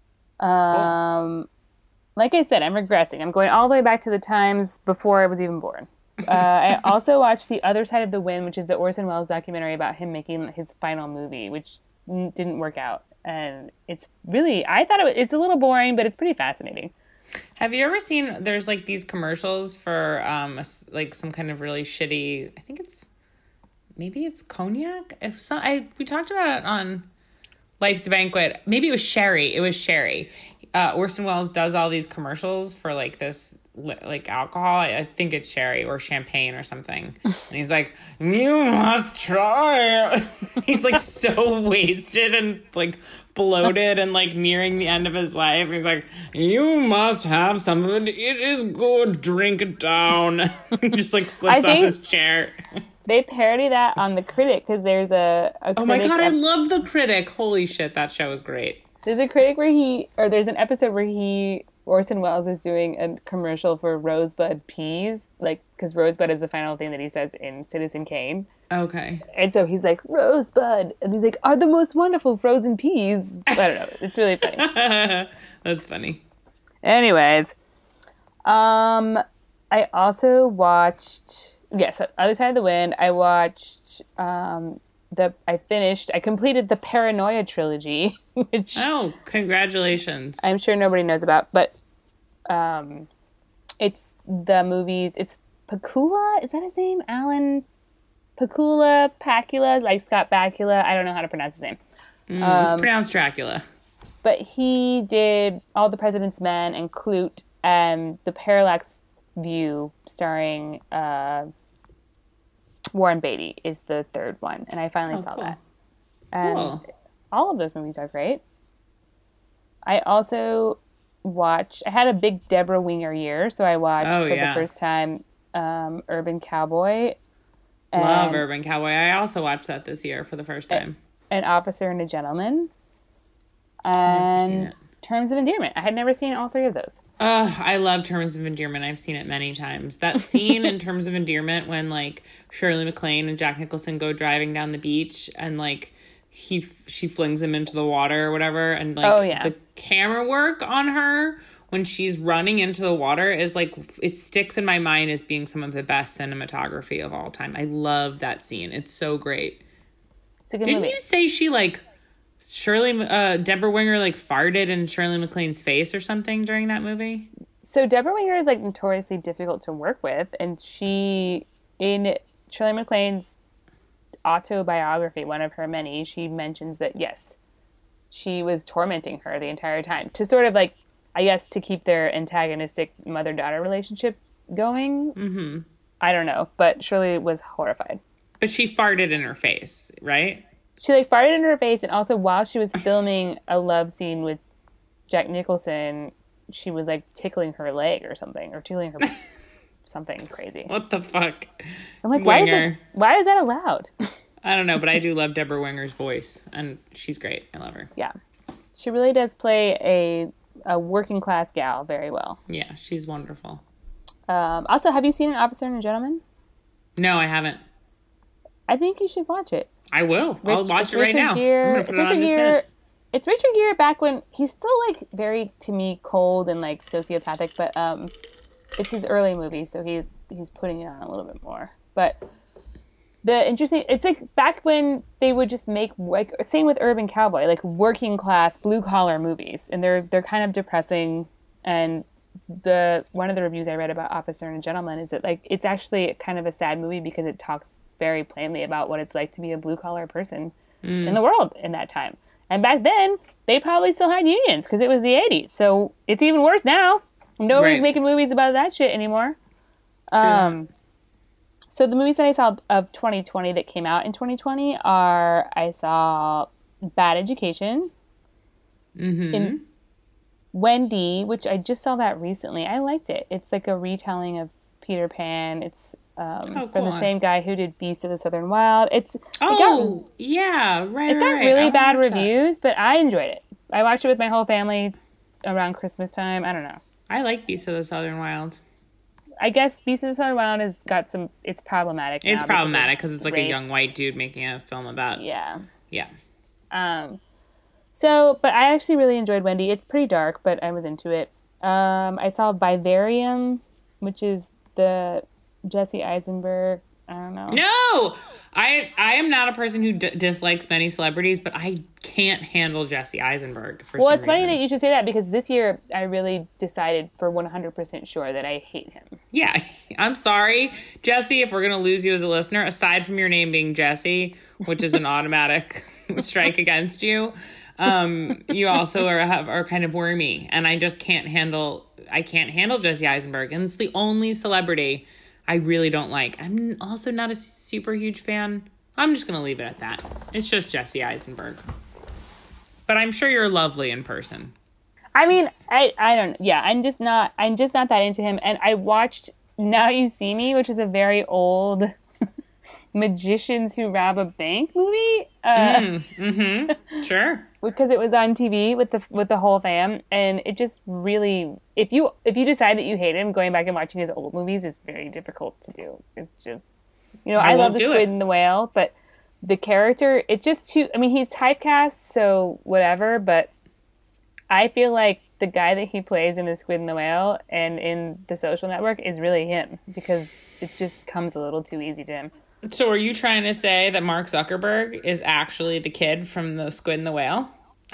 Um, like I said, I'm regressing. I'm going all the way back to the times before I was even born. Uh, I also watched The Other Side of the Wind, which is the Orson Welles documentary about him making his final movie, which n- didn't work out. And it's really, I thought it was, it's a little boring, but it's pretty fascinating. Have you ever seen there's like these commercials for um a s like some kind of really shitty, I think it's maybe it's cognac? If so, I we talked about it on Life's a Banquet. Maybe it was sherry. It was sherry. Uh, Orson Welles does all these commercials for like this li- like alcohol. I, I think it's sherry or champagne or something. And he's like, "You must try." He's like so wasted and like bloated and like nearing the end of his life. He's like, "You must have some of it. It is good. Drink it down." He just like slips I off think- his chair. They parody that on The Critic because there's a, a Oh my critic god, I ep- love The Critic. Holy shit, that show is great. There's a critic where he, or there's an episode where he, Orson Welles is doing a commercial for Rosebud peas, like, because Rosebud is the final thing that he says in Citizen Kane. Okay. And so he's like, Rosebud. And he's like, are the most wonderful frozen peas. I don't know. It's really funny. That's funny. Anyways, um, I also watched, yes, Other Side of the Wind. I watched, um, the, I finished, I completed the Paranoia trilogy, which Oh, congratulations. I'm sure nobody knows about, but um, it's the movies. It's Pakula. Is that his name? Alan Pakula, Pakula, like Scott Bakula. I don't know how to pronounce his name. Mm, it's pronounced Dracula. but he did All the President's Men and Clute and The Parallax View, starring uh, Warren Beatty, is the third one, and I finally Oh, saw cool. that. And Cool. all of those movies are great. I also watched. I had a big Deborah Winger year, so I watched Oh, for yeah. the first time um, Urban Cowboy. Love and- Urban Cowboy. I also watched that this year for the first time. An Officer and a Gentleman, seen and it. Terms of Endearment. I had never seen all three of those. Ugh, I love Terms of Endearment. I've seen it many times. That scene in Terms of Endearment when like Shirley MacLaine and Jack Nicholson go driving down the beach and like he she flings him into the water or whatever, and like Oh, yeah. the camera work on her when she's running into the water is like, it sticks in my mind as being some of the best cinematography of all time. I love that scene. It's so great. It's a good Didn't movie. you say she like Shirley uh Deborah Winger like farted in Shirley MacLaine's face or something during that movie? So Deborah Winger is like notoriously difficult to work with, and she, in Shirley MacLaine's autobiography, one of her many, she mentions that yes, she was tormenting her the entire time to sort of like, I guess, to keep their antagonistic mother-daughter relationship going. Mm-hmm. I don't know, but Shirley was horrified. But she farted in her face, right? She like farted in her face, and also while she was filming a love scene with Jack Nicholson, she was like tickling her leg or something, or tickling her something crazy. What the fuck? I'm like, why is, Winger. it, why is that allowed? I don't know, but I do love Deborah Winger's voice, and she's great. I love her. Yeah, she really does play a a working class gal very well. Yeah, she's wonderful. Um, also, have you seen An Officer and a Gentleman? No, I haven't. I think you should watch it. I will. I'll Rich- watch it's it right Richard now. Gere. I'm gonna It's put it on Richard this Gere. minute. It's Richard Gere back when he's still like very, to me, cold and like sociopathic, but um, it's his early movie, so he's he's putting it on a little bit more. But the interesting, it's like back when they would just make like same with Urban Cowboy, like working class blue collar movies, and they're they're kind of depressing. And the one of the reviews I read about Officer and a Gentleman is that like it's actually kind of a sad movie because it talks very plainly about what it's like to be a blue collar person Mm. in the world in that time. And back then, they probably still had unions because it was the eighties. So it's even worse now. Nobody's Right. making movies about that shit anymore. True. Um, so the movies that I saw of twenty twenty that came out in twenty twenty are, I saw Bad Education, Mm-hmm. in Wendy, which I just saw that recently. I liked it. It's like a retelling of Peter Pan. It's um, Oh, from the cool. same guy who did Beast of the Southern Wild. It's it got, Oh, yeah, right, it got right. I really wanna bad watch that. reviews, but I enjoyed it. I watched it with my whole family around Christmas time. I don't know. I like Beast of the Southern Wild. I guess Beast of the Southern Wild has got some. It's problematic. now It's because of problematic because it's like a race. young white dude making a film about. Yeah. Yeah. Um. So, but I actually really enjoyed Wendy. It's pretty dark, but I was into it. Um. I saw Vivarium, which is the Jesse Eisenberg. I don't know. No, I I am not a person who d- dislikes many celebrities, but I can't handle Jesse Eisenberg for Well, some it's funny reason. that you should say that because this year I really decided for one hundred percent sure that I hate him. Yeah, I'm sorry, Jesse, if we're gonna lose you as a listener. Aside from your name being Jesse, which is an automatic strike against you, um, you also are have, are kind of wormy, and I just can't handle. I can't handle Jesse Eisenberg, and it's the only celebrity I really don't like. I'm also not a super huge fan. I'm just gonna leave it at that. It's just Jesse Eisenberg. But I'm sure you're lovely in person. I mean, I I don't. Yeah, I'm just not. I'm just not that into him. And I watched Now You See Me, which is a very old magicians who rob a bank movie. Uh, Sure. because it was on T V with the with the whole fam, and it just really, if you if you decide that you hate him, going back and watching his old movies is very difficult to do. It's just, you know, I I, love won't the do Squid it. and the Whale, but the character, it's just too. I mean, he's typecast, so whatever. But I feel like the guy that he plays in the Squid and the Whale and in The Social Network is really him because it just comes a little too easy to him. So are you trying to say that Mark Zuckerberg is actually the kid from the Squid and the Whale?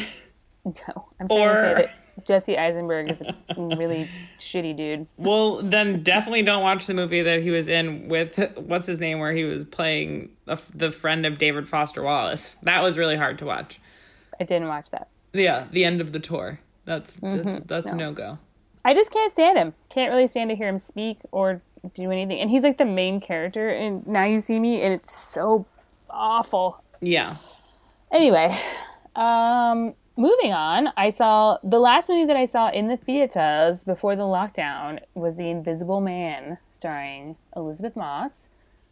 No, I'm trying Or- to say that Jesse Eisenberg is a really shitty dude. Well, then definitely don't watch the movie that he was in with, what's his name, where he was playing the, the friend of David Foster Wallace. That was really hard to watch. I didn't watch that. Yeah, the end of the tour. That's Mm-hmm. that's, that's No. no go. I just can't stand him. Can't really stand to hear him speak or do anything. And he's like the main character in Now You See Me, and it's so awful. Yeah. Anyway, um, moving on. I saw the last movie that I saw in the theaters before the lockdown was The Invisible Man, starring Elizabeth Moss.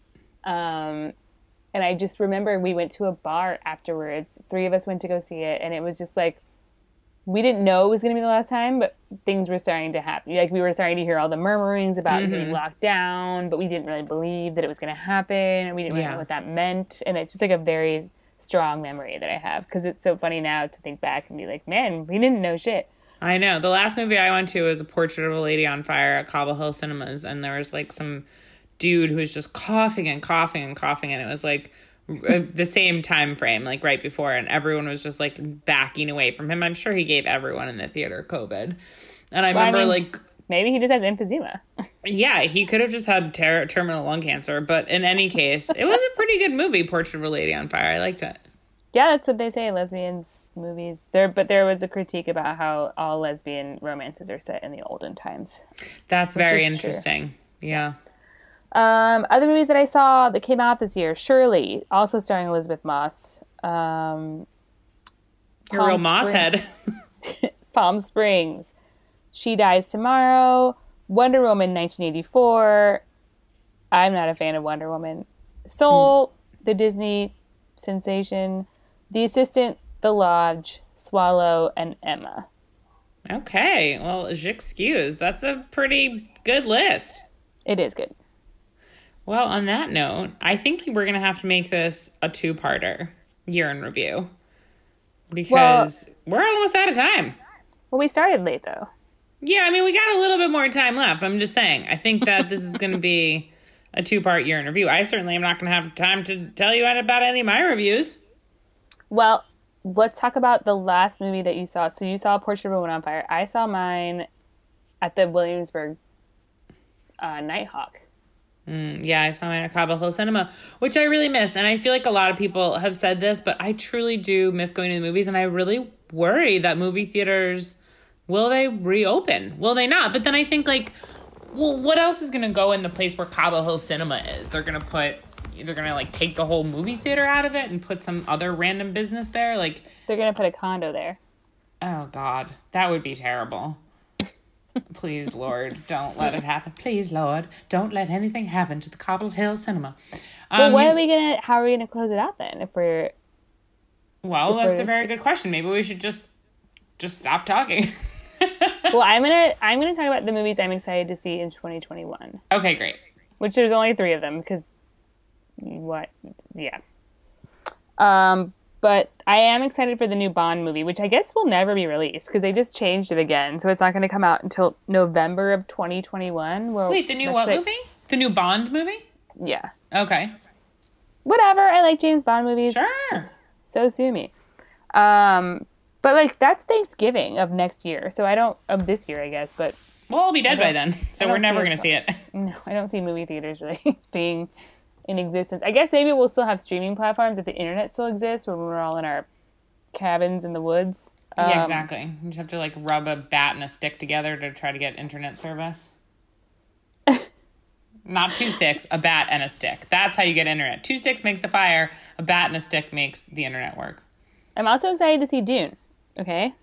Um, and I just remember we went to a bar afterwards. Three of us went to go see it, and it was just like, we didn't know it was going to be the last time, but things were starting to happen. Like, we were starting to hear all the murmurings about Mm-hmm. being locked down, but we didn't really believe that it was going to happen, and we didn't really Yeah. know what that meant. And it's just like a very strong memory that I have, because it's so funny now to think back and be like, man, we didn't know shit. I know. The last movie I went to was A Portrait of a Lady on Fire at Cobble Hill Cinemas, and there was like some dude who was just coughing and coughing and coughing, and it was like the same time frame, like right before, and everyone was just like backing away from him. I'm sure he gave everyone in the theater COVID. And I Well, I remember mean, like, maybe he just has emphysema. yeah, he could have just had ter- terminal lung cancer, but in any case, it was a pretty good movie, Portrait of a Lady on Fire. I liked it. Yeah, that's what they say. Lesbians movies there, but there was a critique about how all lesbian romances are set in the olden times. That's very is true. interesting. Yeah. Um, other movies that I saw that came out this year: Shirley, also starring Elizabeth Moss. Um, You're a real Palm moss Spring- head. Palm Springs, She Dies Tomorrow, Wonder Woman nineteen eighty-four. I'm not a fan of Wonder Woman. Soul, Hmm. the Disney sensation, The Assistant, The Lodge, Swallow, and Emma. Okay. Well, j'excuse. That's a pretty good list. It is good. Well, on that note, I think we're going to have to make this a two-parter, year in review. Because we're almost out of time. Well, we started late, though. Yeah, I mean, we got a little bit more time left. I'm just saying. I think that this is going to be a two-part year in review. I certainly am not going to have time to tell you about any of my reviews. Well, let's talk about the last movie that you saw. So you saw Portrait of a Woman on Fire. I saw mine at the Williamsburg uh, Nighthawk. Mm, yeah, I saw mine at Cobble Hill Cinema, which I really miss. And I feel like a lot of people have said this, but I truly do miss going to the movies. And I really worry that movie theaters, will they reopen? Will they not? But then I think, like, well, what else is going to go in the place where Cobble Hill Cinema is? They're going to put, they're going to, like, take the whole movie theater out of it and put some other random business there? Like, They're going to put a condo there. oh, God, that would be terrible. Please, Lord, don't let it happen. Please, Lord, don't let anything happen to the Cobble Hill Cinema. Um, Well, what you- are we gonna? How are we gonna close it out then? If we're Well, if that's a we're- very good question. Maybe we should just just stop talking. well, I'm gonna I'm gonna talk about the movies I'm excited to see in twenty twenty-one. Okay, great. Which there's only three of them because what? Yeah. Um, but I am excited for the new Bond movie, which I guess will never be released because they just changed it again, so it's not going to come out until November of twenty twenty-one. Well, Wait, the new that's what it. movie? The new Bond movie? Yeah. Okay. Whatever. I like James Bond movies. Sure. So sue me. Um, but like that's Thanksgiving of next year, so I don't of this year, I guess. But Well, I'll be dead I by don't- then, so I we're don't never see going to it. see it. no, I don't see movie theaters really being in existence. I guess maybe we'll still have streaming platforms if the internet still exists, when we're all in our cabins in the woods. Um, Yeah, exactly. You just have to, like, rub a bat and a stick together to try to get internet service. Not two sticks, a bat and a stick. That's how you get internet. Two sticks makes a fire. A bat and a stick makes the internet work. I'm also excited to see Dune. Okay.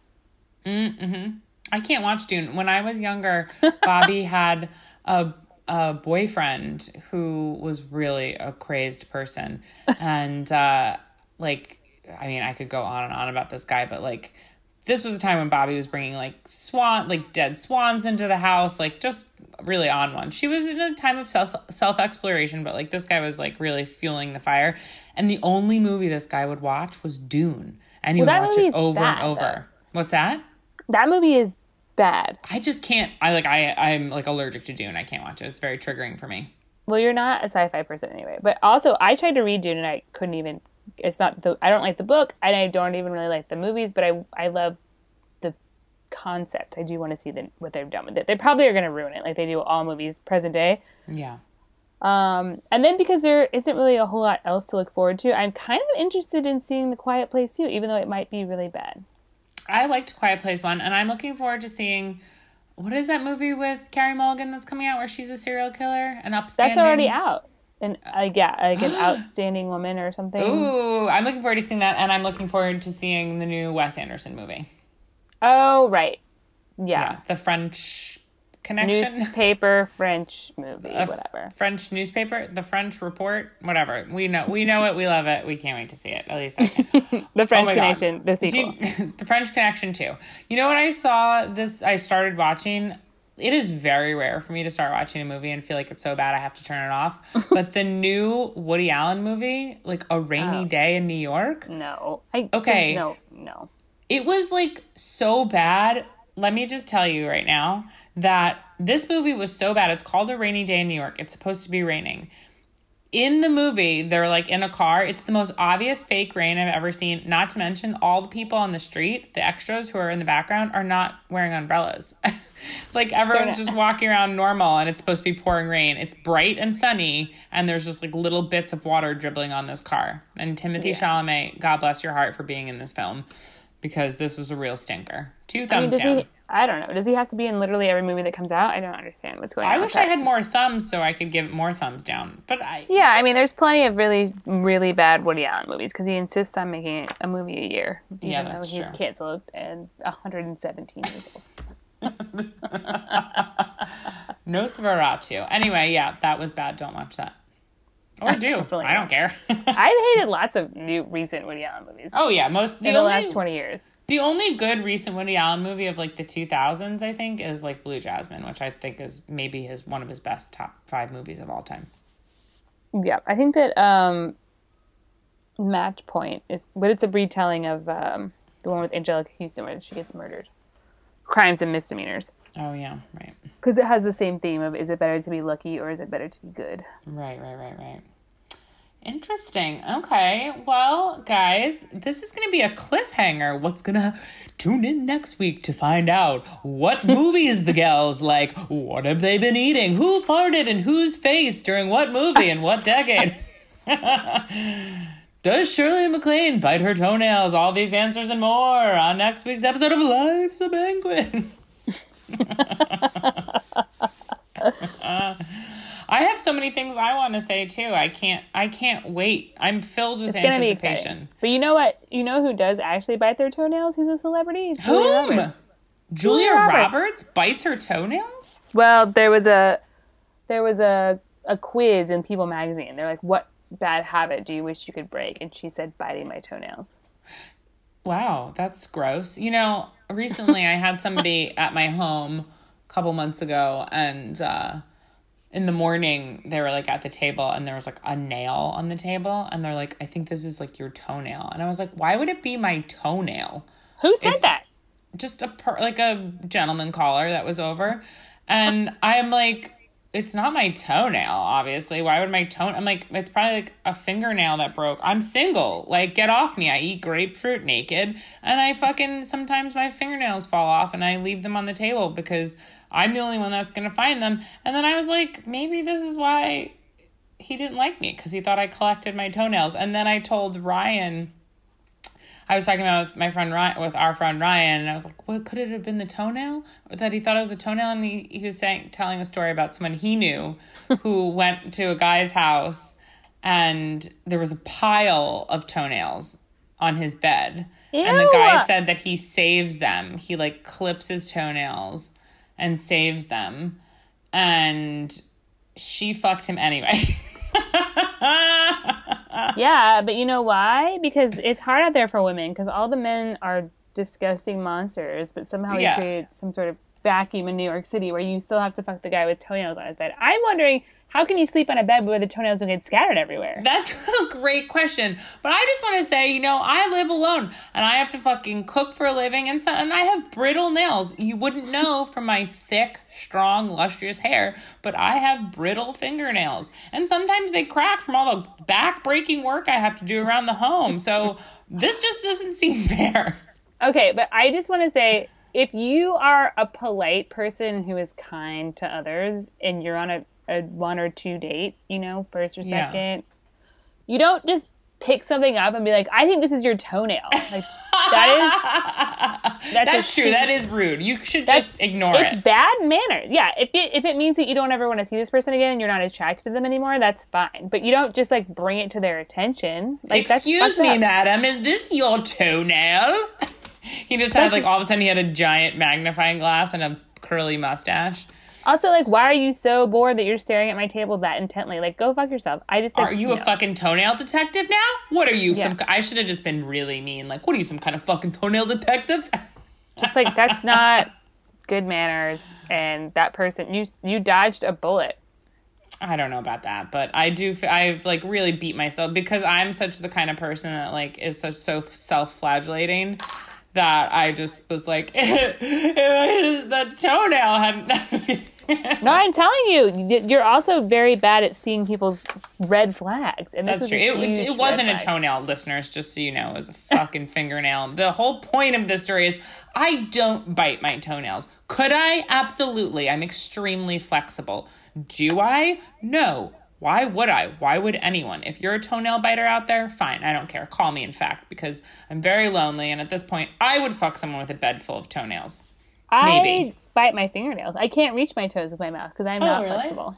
I can't watch Dune. When I was younger, Bobby had a a boyfriend who was really a crazed person, and uh, like, I mean, I could go on and on about this guy, but like, this was a time when Bobby was bringing like swan, like dead swans into the house, like just really on one. She was in a time of self self exploration, but like this guy was like really fueling the fire. And the only movie this guy would watch was Dune, and he Well, that would watch movie it is over bad, and over. though. What's that? That movie is bad. I just can't. I like. I. I'm like allergic to Dune. I can't watch it. It's very triggering for me. Well, you're not a sci-fi person anyway. But also, I tried to read Dune and I couldn't even. It's not the. I don't like the book, and I don't even really like the movies. But I. I love the concept. I do want to see the, what they've done with it. They probably are going to ruin it, like they do all movies present day. Yeah. Um, and then because there isn't really a whole lot else to look forward to, I'm kind of interested in seeing The Quiet Place too, even though it might be really bad. I liked Quiet Place one, and I'm looking forward to seeing, what is that movie with Carey Mulligan that's coming out where she's a serial killer? An upstanding... That's already out. And uh, yeah, like an outstanding woman or something. Ooh, I'm looking forward to seeing that, and I'm looking forward to seeing the new Wes Anderson movie. Oh, right. Yeah. yeah the French Connection. Newspaper French movie, A whatever. French newspaper, the French Report, whatever. We know we know it, we love it. We can't wait to see it. At least I can. The French oh Connection, God. the sequel. You, the French Connection too. You know what I saw this I started watching? It is very rare for me to start watching a movie and feel like it's so bad I have to turn it off. But the new Woody Allen movie, like A Rainy Oh. Day in New York. No. I, Okay. No, no. It was like so bad. Let me just tell you right now that this movie was so bad. It's called A Rainy Day in New York. It's supposed to be raining. In the movie, they're like in a car. It's the most obvious fake rain I've ever seen. Not to mention all the people on the street, the extras who are in the background, are not wearing umbrellas. Like everyone's just walking around normal and it's supposed to be pouring rain. It's bright and sunny and there's just like little bits of water dribbling on this car. And Timothée Yeah. Chalamet, God bless your heart for being in this film, because this was a real stinker. Two thumbs I mean, does down. he, I don't know. Does he have to be in literally every movie that comes out? I don't understand what's going on. I with wish that. I had more thumbs so I could give it more thumbs down. But I Yeah, I mean, there's plenty of really, really bad Woody Allen movies because he insists on making a movie a year, even Yeah, though that's he's true. canceled and one hundred seventeen years old. No Sveratu. Anyway, yeah, that was bad. Don't watch that. Or do. Definitely I don't not. care. I hated lots of new recent Woody Allen movies Oh yeah, most the in the only last twenty years. the only good recent Woody Allen movie of like the two thousands, I think, is like Blue Jasmine, which I think is maybe his one of his best top five movies of all time. Yeah, I think that um, Match Point is, but it's a retelling of um, the one with Angelica Houston where she gets murdered. Crimes and Misdemeanors. Oh yeah, right. Because it has the same theme of, is it better to be lucky or is it better to be good? Right, right, right, right. Interesting. Okay. Well, guys, this is going to be a cliffhanger. What's going to tune in next week to find out what movies the gals like, what have they been eating, who farted in whose face during what movie and what decade. Does Shirley MacLaine bite her toenails? All these answers and more on next week's episode of Life's a Banquet. I have so many things I want to say too. I can't. I can't wait. I'm filled with It's gonna be anticipation. exciting. But you know what? You know who does actually bite their toenails? Who's a celebrity? Julia Whom? Roberts. Julia, Julia Roberts. Roberts. bites her toenails? Well, there was a there was a a quiz in People magazine. They're like, "What bad habit do you wish you could break?" And she said, "Biting my toenails." Wow, that's gross. You know, recently I had somebody at my home a couple months ago, and uh, in the morning they were like at the table, and there was like a nail on the table, and they're like, "I think this is like your toenail," and I was like, "Why would it be my toenail?" Who said It's- that? Just a per- like a gentleman caller that was over, and I'm like, it's not my toenail, obviously. Why would my toe? I'm like, it's probably like a fingernail that broke. I'm single. Like, get off me. I eat grapefruit naked, and I fucking sometimes my fingernails fall off, and I leave them on the table because I'm the only one that's gonna find them. And then I was like, maybe this is why he didn't like me, because he thought I collected my toenails. And then I told Ryan. I was talking about with my friend Ryan, with our friend Ryan, and I was like, "What could it have been? The toenail? That he thought it was a toenail?" And he, he was saying, telling a story about someone he knew who went to a guy's house, and there was a pile of toenails on his bed, and the guy Ew. said that he saves them. He like clips his toenails and saves them, and she fucked him anyway. Yeah, but you know why? Because it's hard out there for women because all the men are disgusting monsters, but somehow we Yeah. create some sort of vacuum in New York City where you still have to fuck the guy with toenails on his bed. I'm wondering, how can you sleep on a bed where the toenails don't get scattered everywhere? That's a great question. But I just want to say, you know, I live alone and I have to fucking cook for a living and so, and I have brittle nails. You wouldn't know from my thick, strong, lustrous hair, but I have brittle fingernails. And sometimes they crack from all the back-breaking work I have to do around the home. So this just doesn't seem fair. Okay, but I just want to say, if you are a polite person who is kind to others and you're on a, a one or two date, you know, first or Yeah. second, you don't just pick something up and be like, I think this is your toenail. Like, that is... That's, that's true. That is rude. You should just ignore it's it. It's bad manners. Yeah, if it, if it means that you don't ever want to see this person again and you're not attracted to them anymore, that's fine. But you don't just, like, bring it to their attention. Like, Excuse me, up. madam, is this your toenail? He just had, like, all of a sudden he had a giant magnifying glass and a curly mustache. Also, like, why are you so bored that you're staring at my table that intently? Like, go fuck yourself. I just said, Are you no. a fucking toenail detective now? What are you, yeah. some... I should have just been really mean. Like, what are you, some kind of fucking toenail detective? Just, like, that's not good manners. And that person, you you dodged a bullet. I don't know about that, but I do, I've, like, really beat myself because I'm such the kind of person that, like, is such so self-flagellating that I just was like, the toenail hadn't... No, I'm telling you, you're also very bad at seeing people's red flags. And this That's was true. A it, it wasn't a flag. toenail, listeners, just so you know. It was a fucking fingernail. The whole point of this story is I don't bite my toenails. Could I? Absolutely. I'm extremely flexible. Do I? No. Why would I? Why would anyone? If you're a toenail biter out there, fine. I don't care. Call me, in fact, because I'm very lonely. And at this point, I would fuck someone with a bed full of toenails. I Maybe. bite my fingernails. I can't reach my toes with my mouth because I'm Oh, not really? flexible.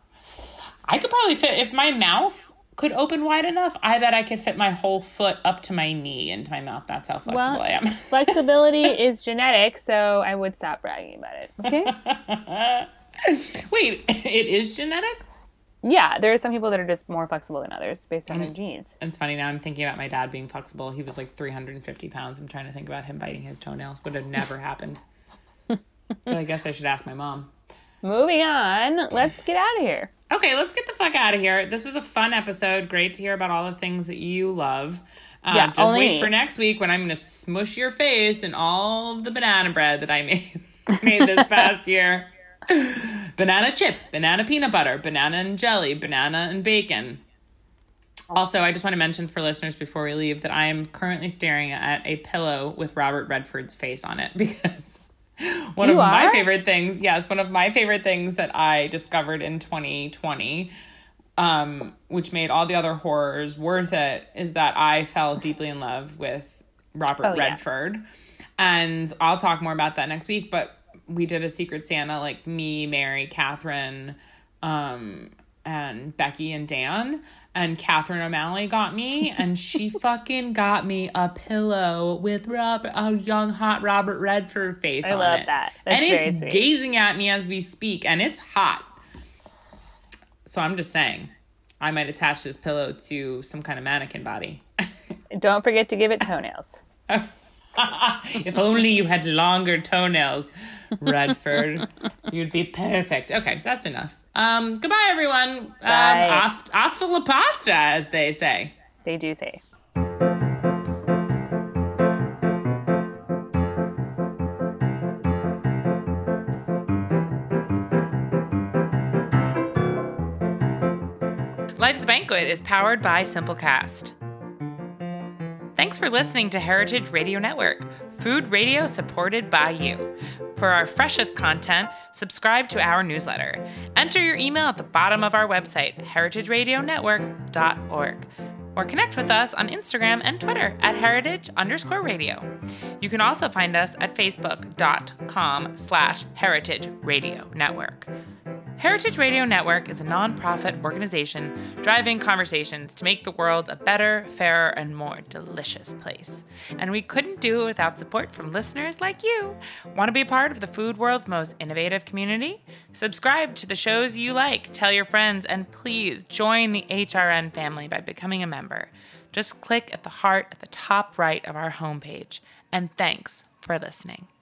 I could probably fit, if my mouth could open wide enough, I bet I could fit my whole foot up to my knee into my mouth. That's how flexible Well, I am. Flexibility is genetic, so I would stop bragging about it. Okay? Wait, it is genetic? Yeah, there are some people that are just more flexible than others based on their genes. It's funny now I'm thinking about my dad being flexible. He was like three hundred fifty pounds. I'm trying to think about him biting his toenails. Would have never happened. But I guess I should ask my mom. Moving on, let's get out of here. Okay, let's get the fuck out of here. This was a fun episode. Great to hear about all the things that you love. Uh, Yeah, just only wait me. for next week when I'm going to smush your face in all of the banana bread that I made, made this past year. Banana chip, banana peanut butter, banana and jelly, banana and bacon. Also, I just want to mention for listeners before we leave that I am currently staring at a pillow with Robert Redford's face on it because one You of my are? favorite things, yes, one of my favorite things that I discovered in twenty twenty, um, which made all the other horrors worth it, is that I fell deeply in love with Robert Oh, yeah. Redford. And I'll talk more about that next week, but we did a Secret Santa, like me, Mary, Catherine, um, and Becky and Dan, and Catherine O'Malley got me, and she fucking got me a pillow with Robert, a young hot Robert Redford face I on love it. that. That's and very it's sweet. gazing at me as we speak, and it's hot. So I'm just saying, I might attach this pillow to some kind of mannequin body. Don't forget to give it toenails. If only you had longer toenails, Redford. You'd be perfect. Okay, that's enough. Um, goodbye, everyone. Um, Bye. hasta, hasta la pasta, as they say. They do say. Life's Banquet is powered by Simplecast. Thanks for listening to Heritage Radio Network, food radio supported by you. For our freshest content, subscribe to our newsletter. Enter your email at the bottom of our website, heritage radio network dot org. Or connect with us on Instagram and Twitter at heritage underscore radio. You can also find us at facebook.com slash heritage radio network. Heritage Radio Network is a nonprofit organization driving conversations to make the world a better, fairer, and more delicious place. And we couldn't do it without support from listeners like you. Want to be part of the food world's most innovative community? Subscribe to the shows you like, tell your friends, and please join the H R N family by becoming a member. Just click at the heart at the top right of our homepage. And thanks for listening.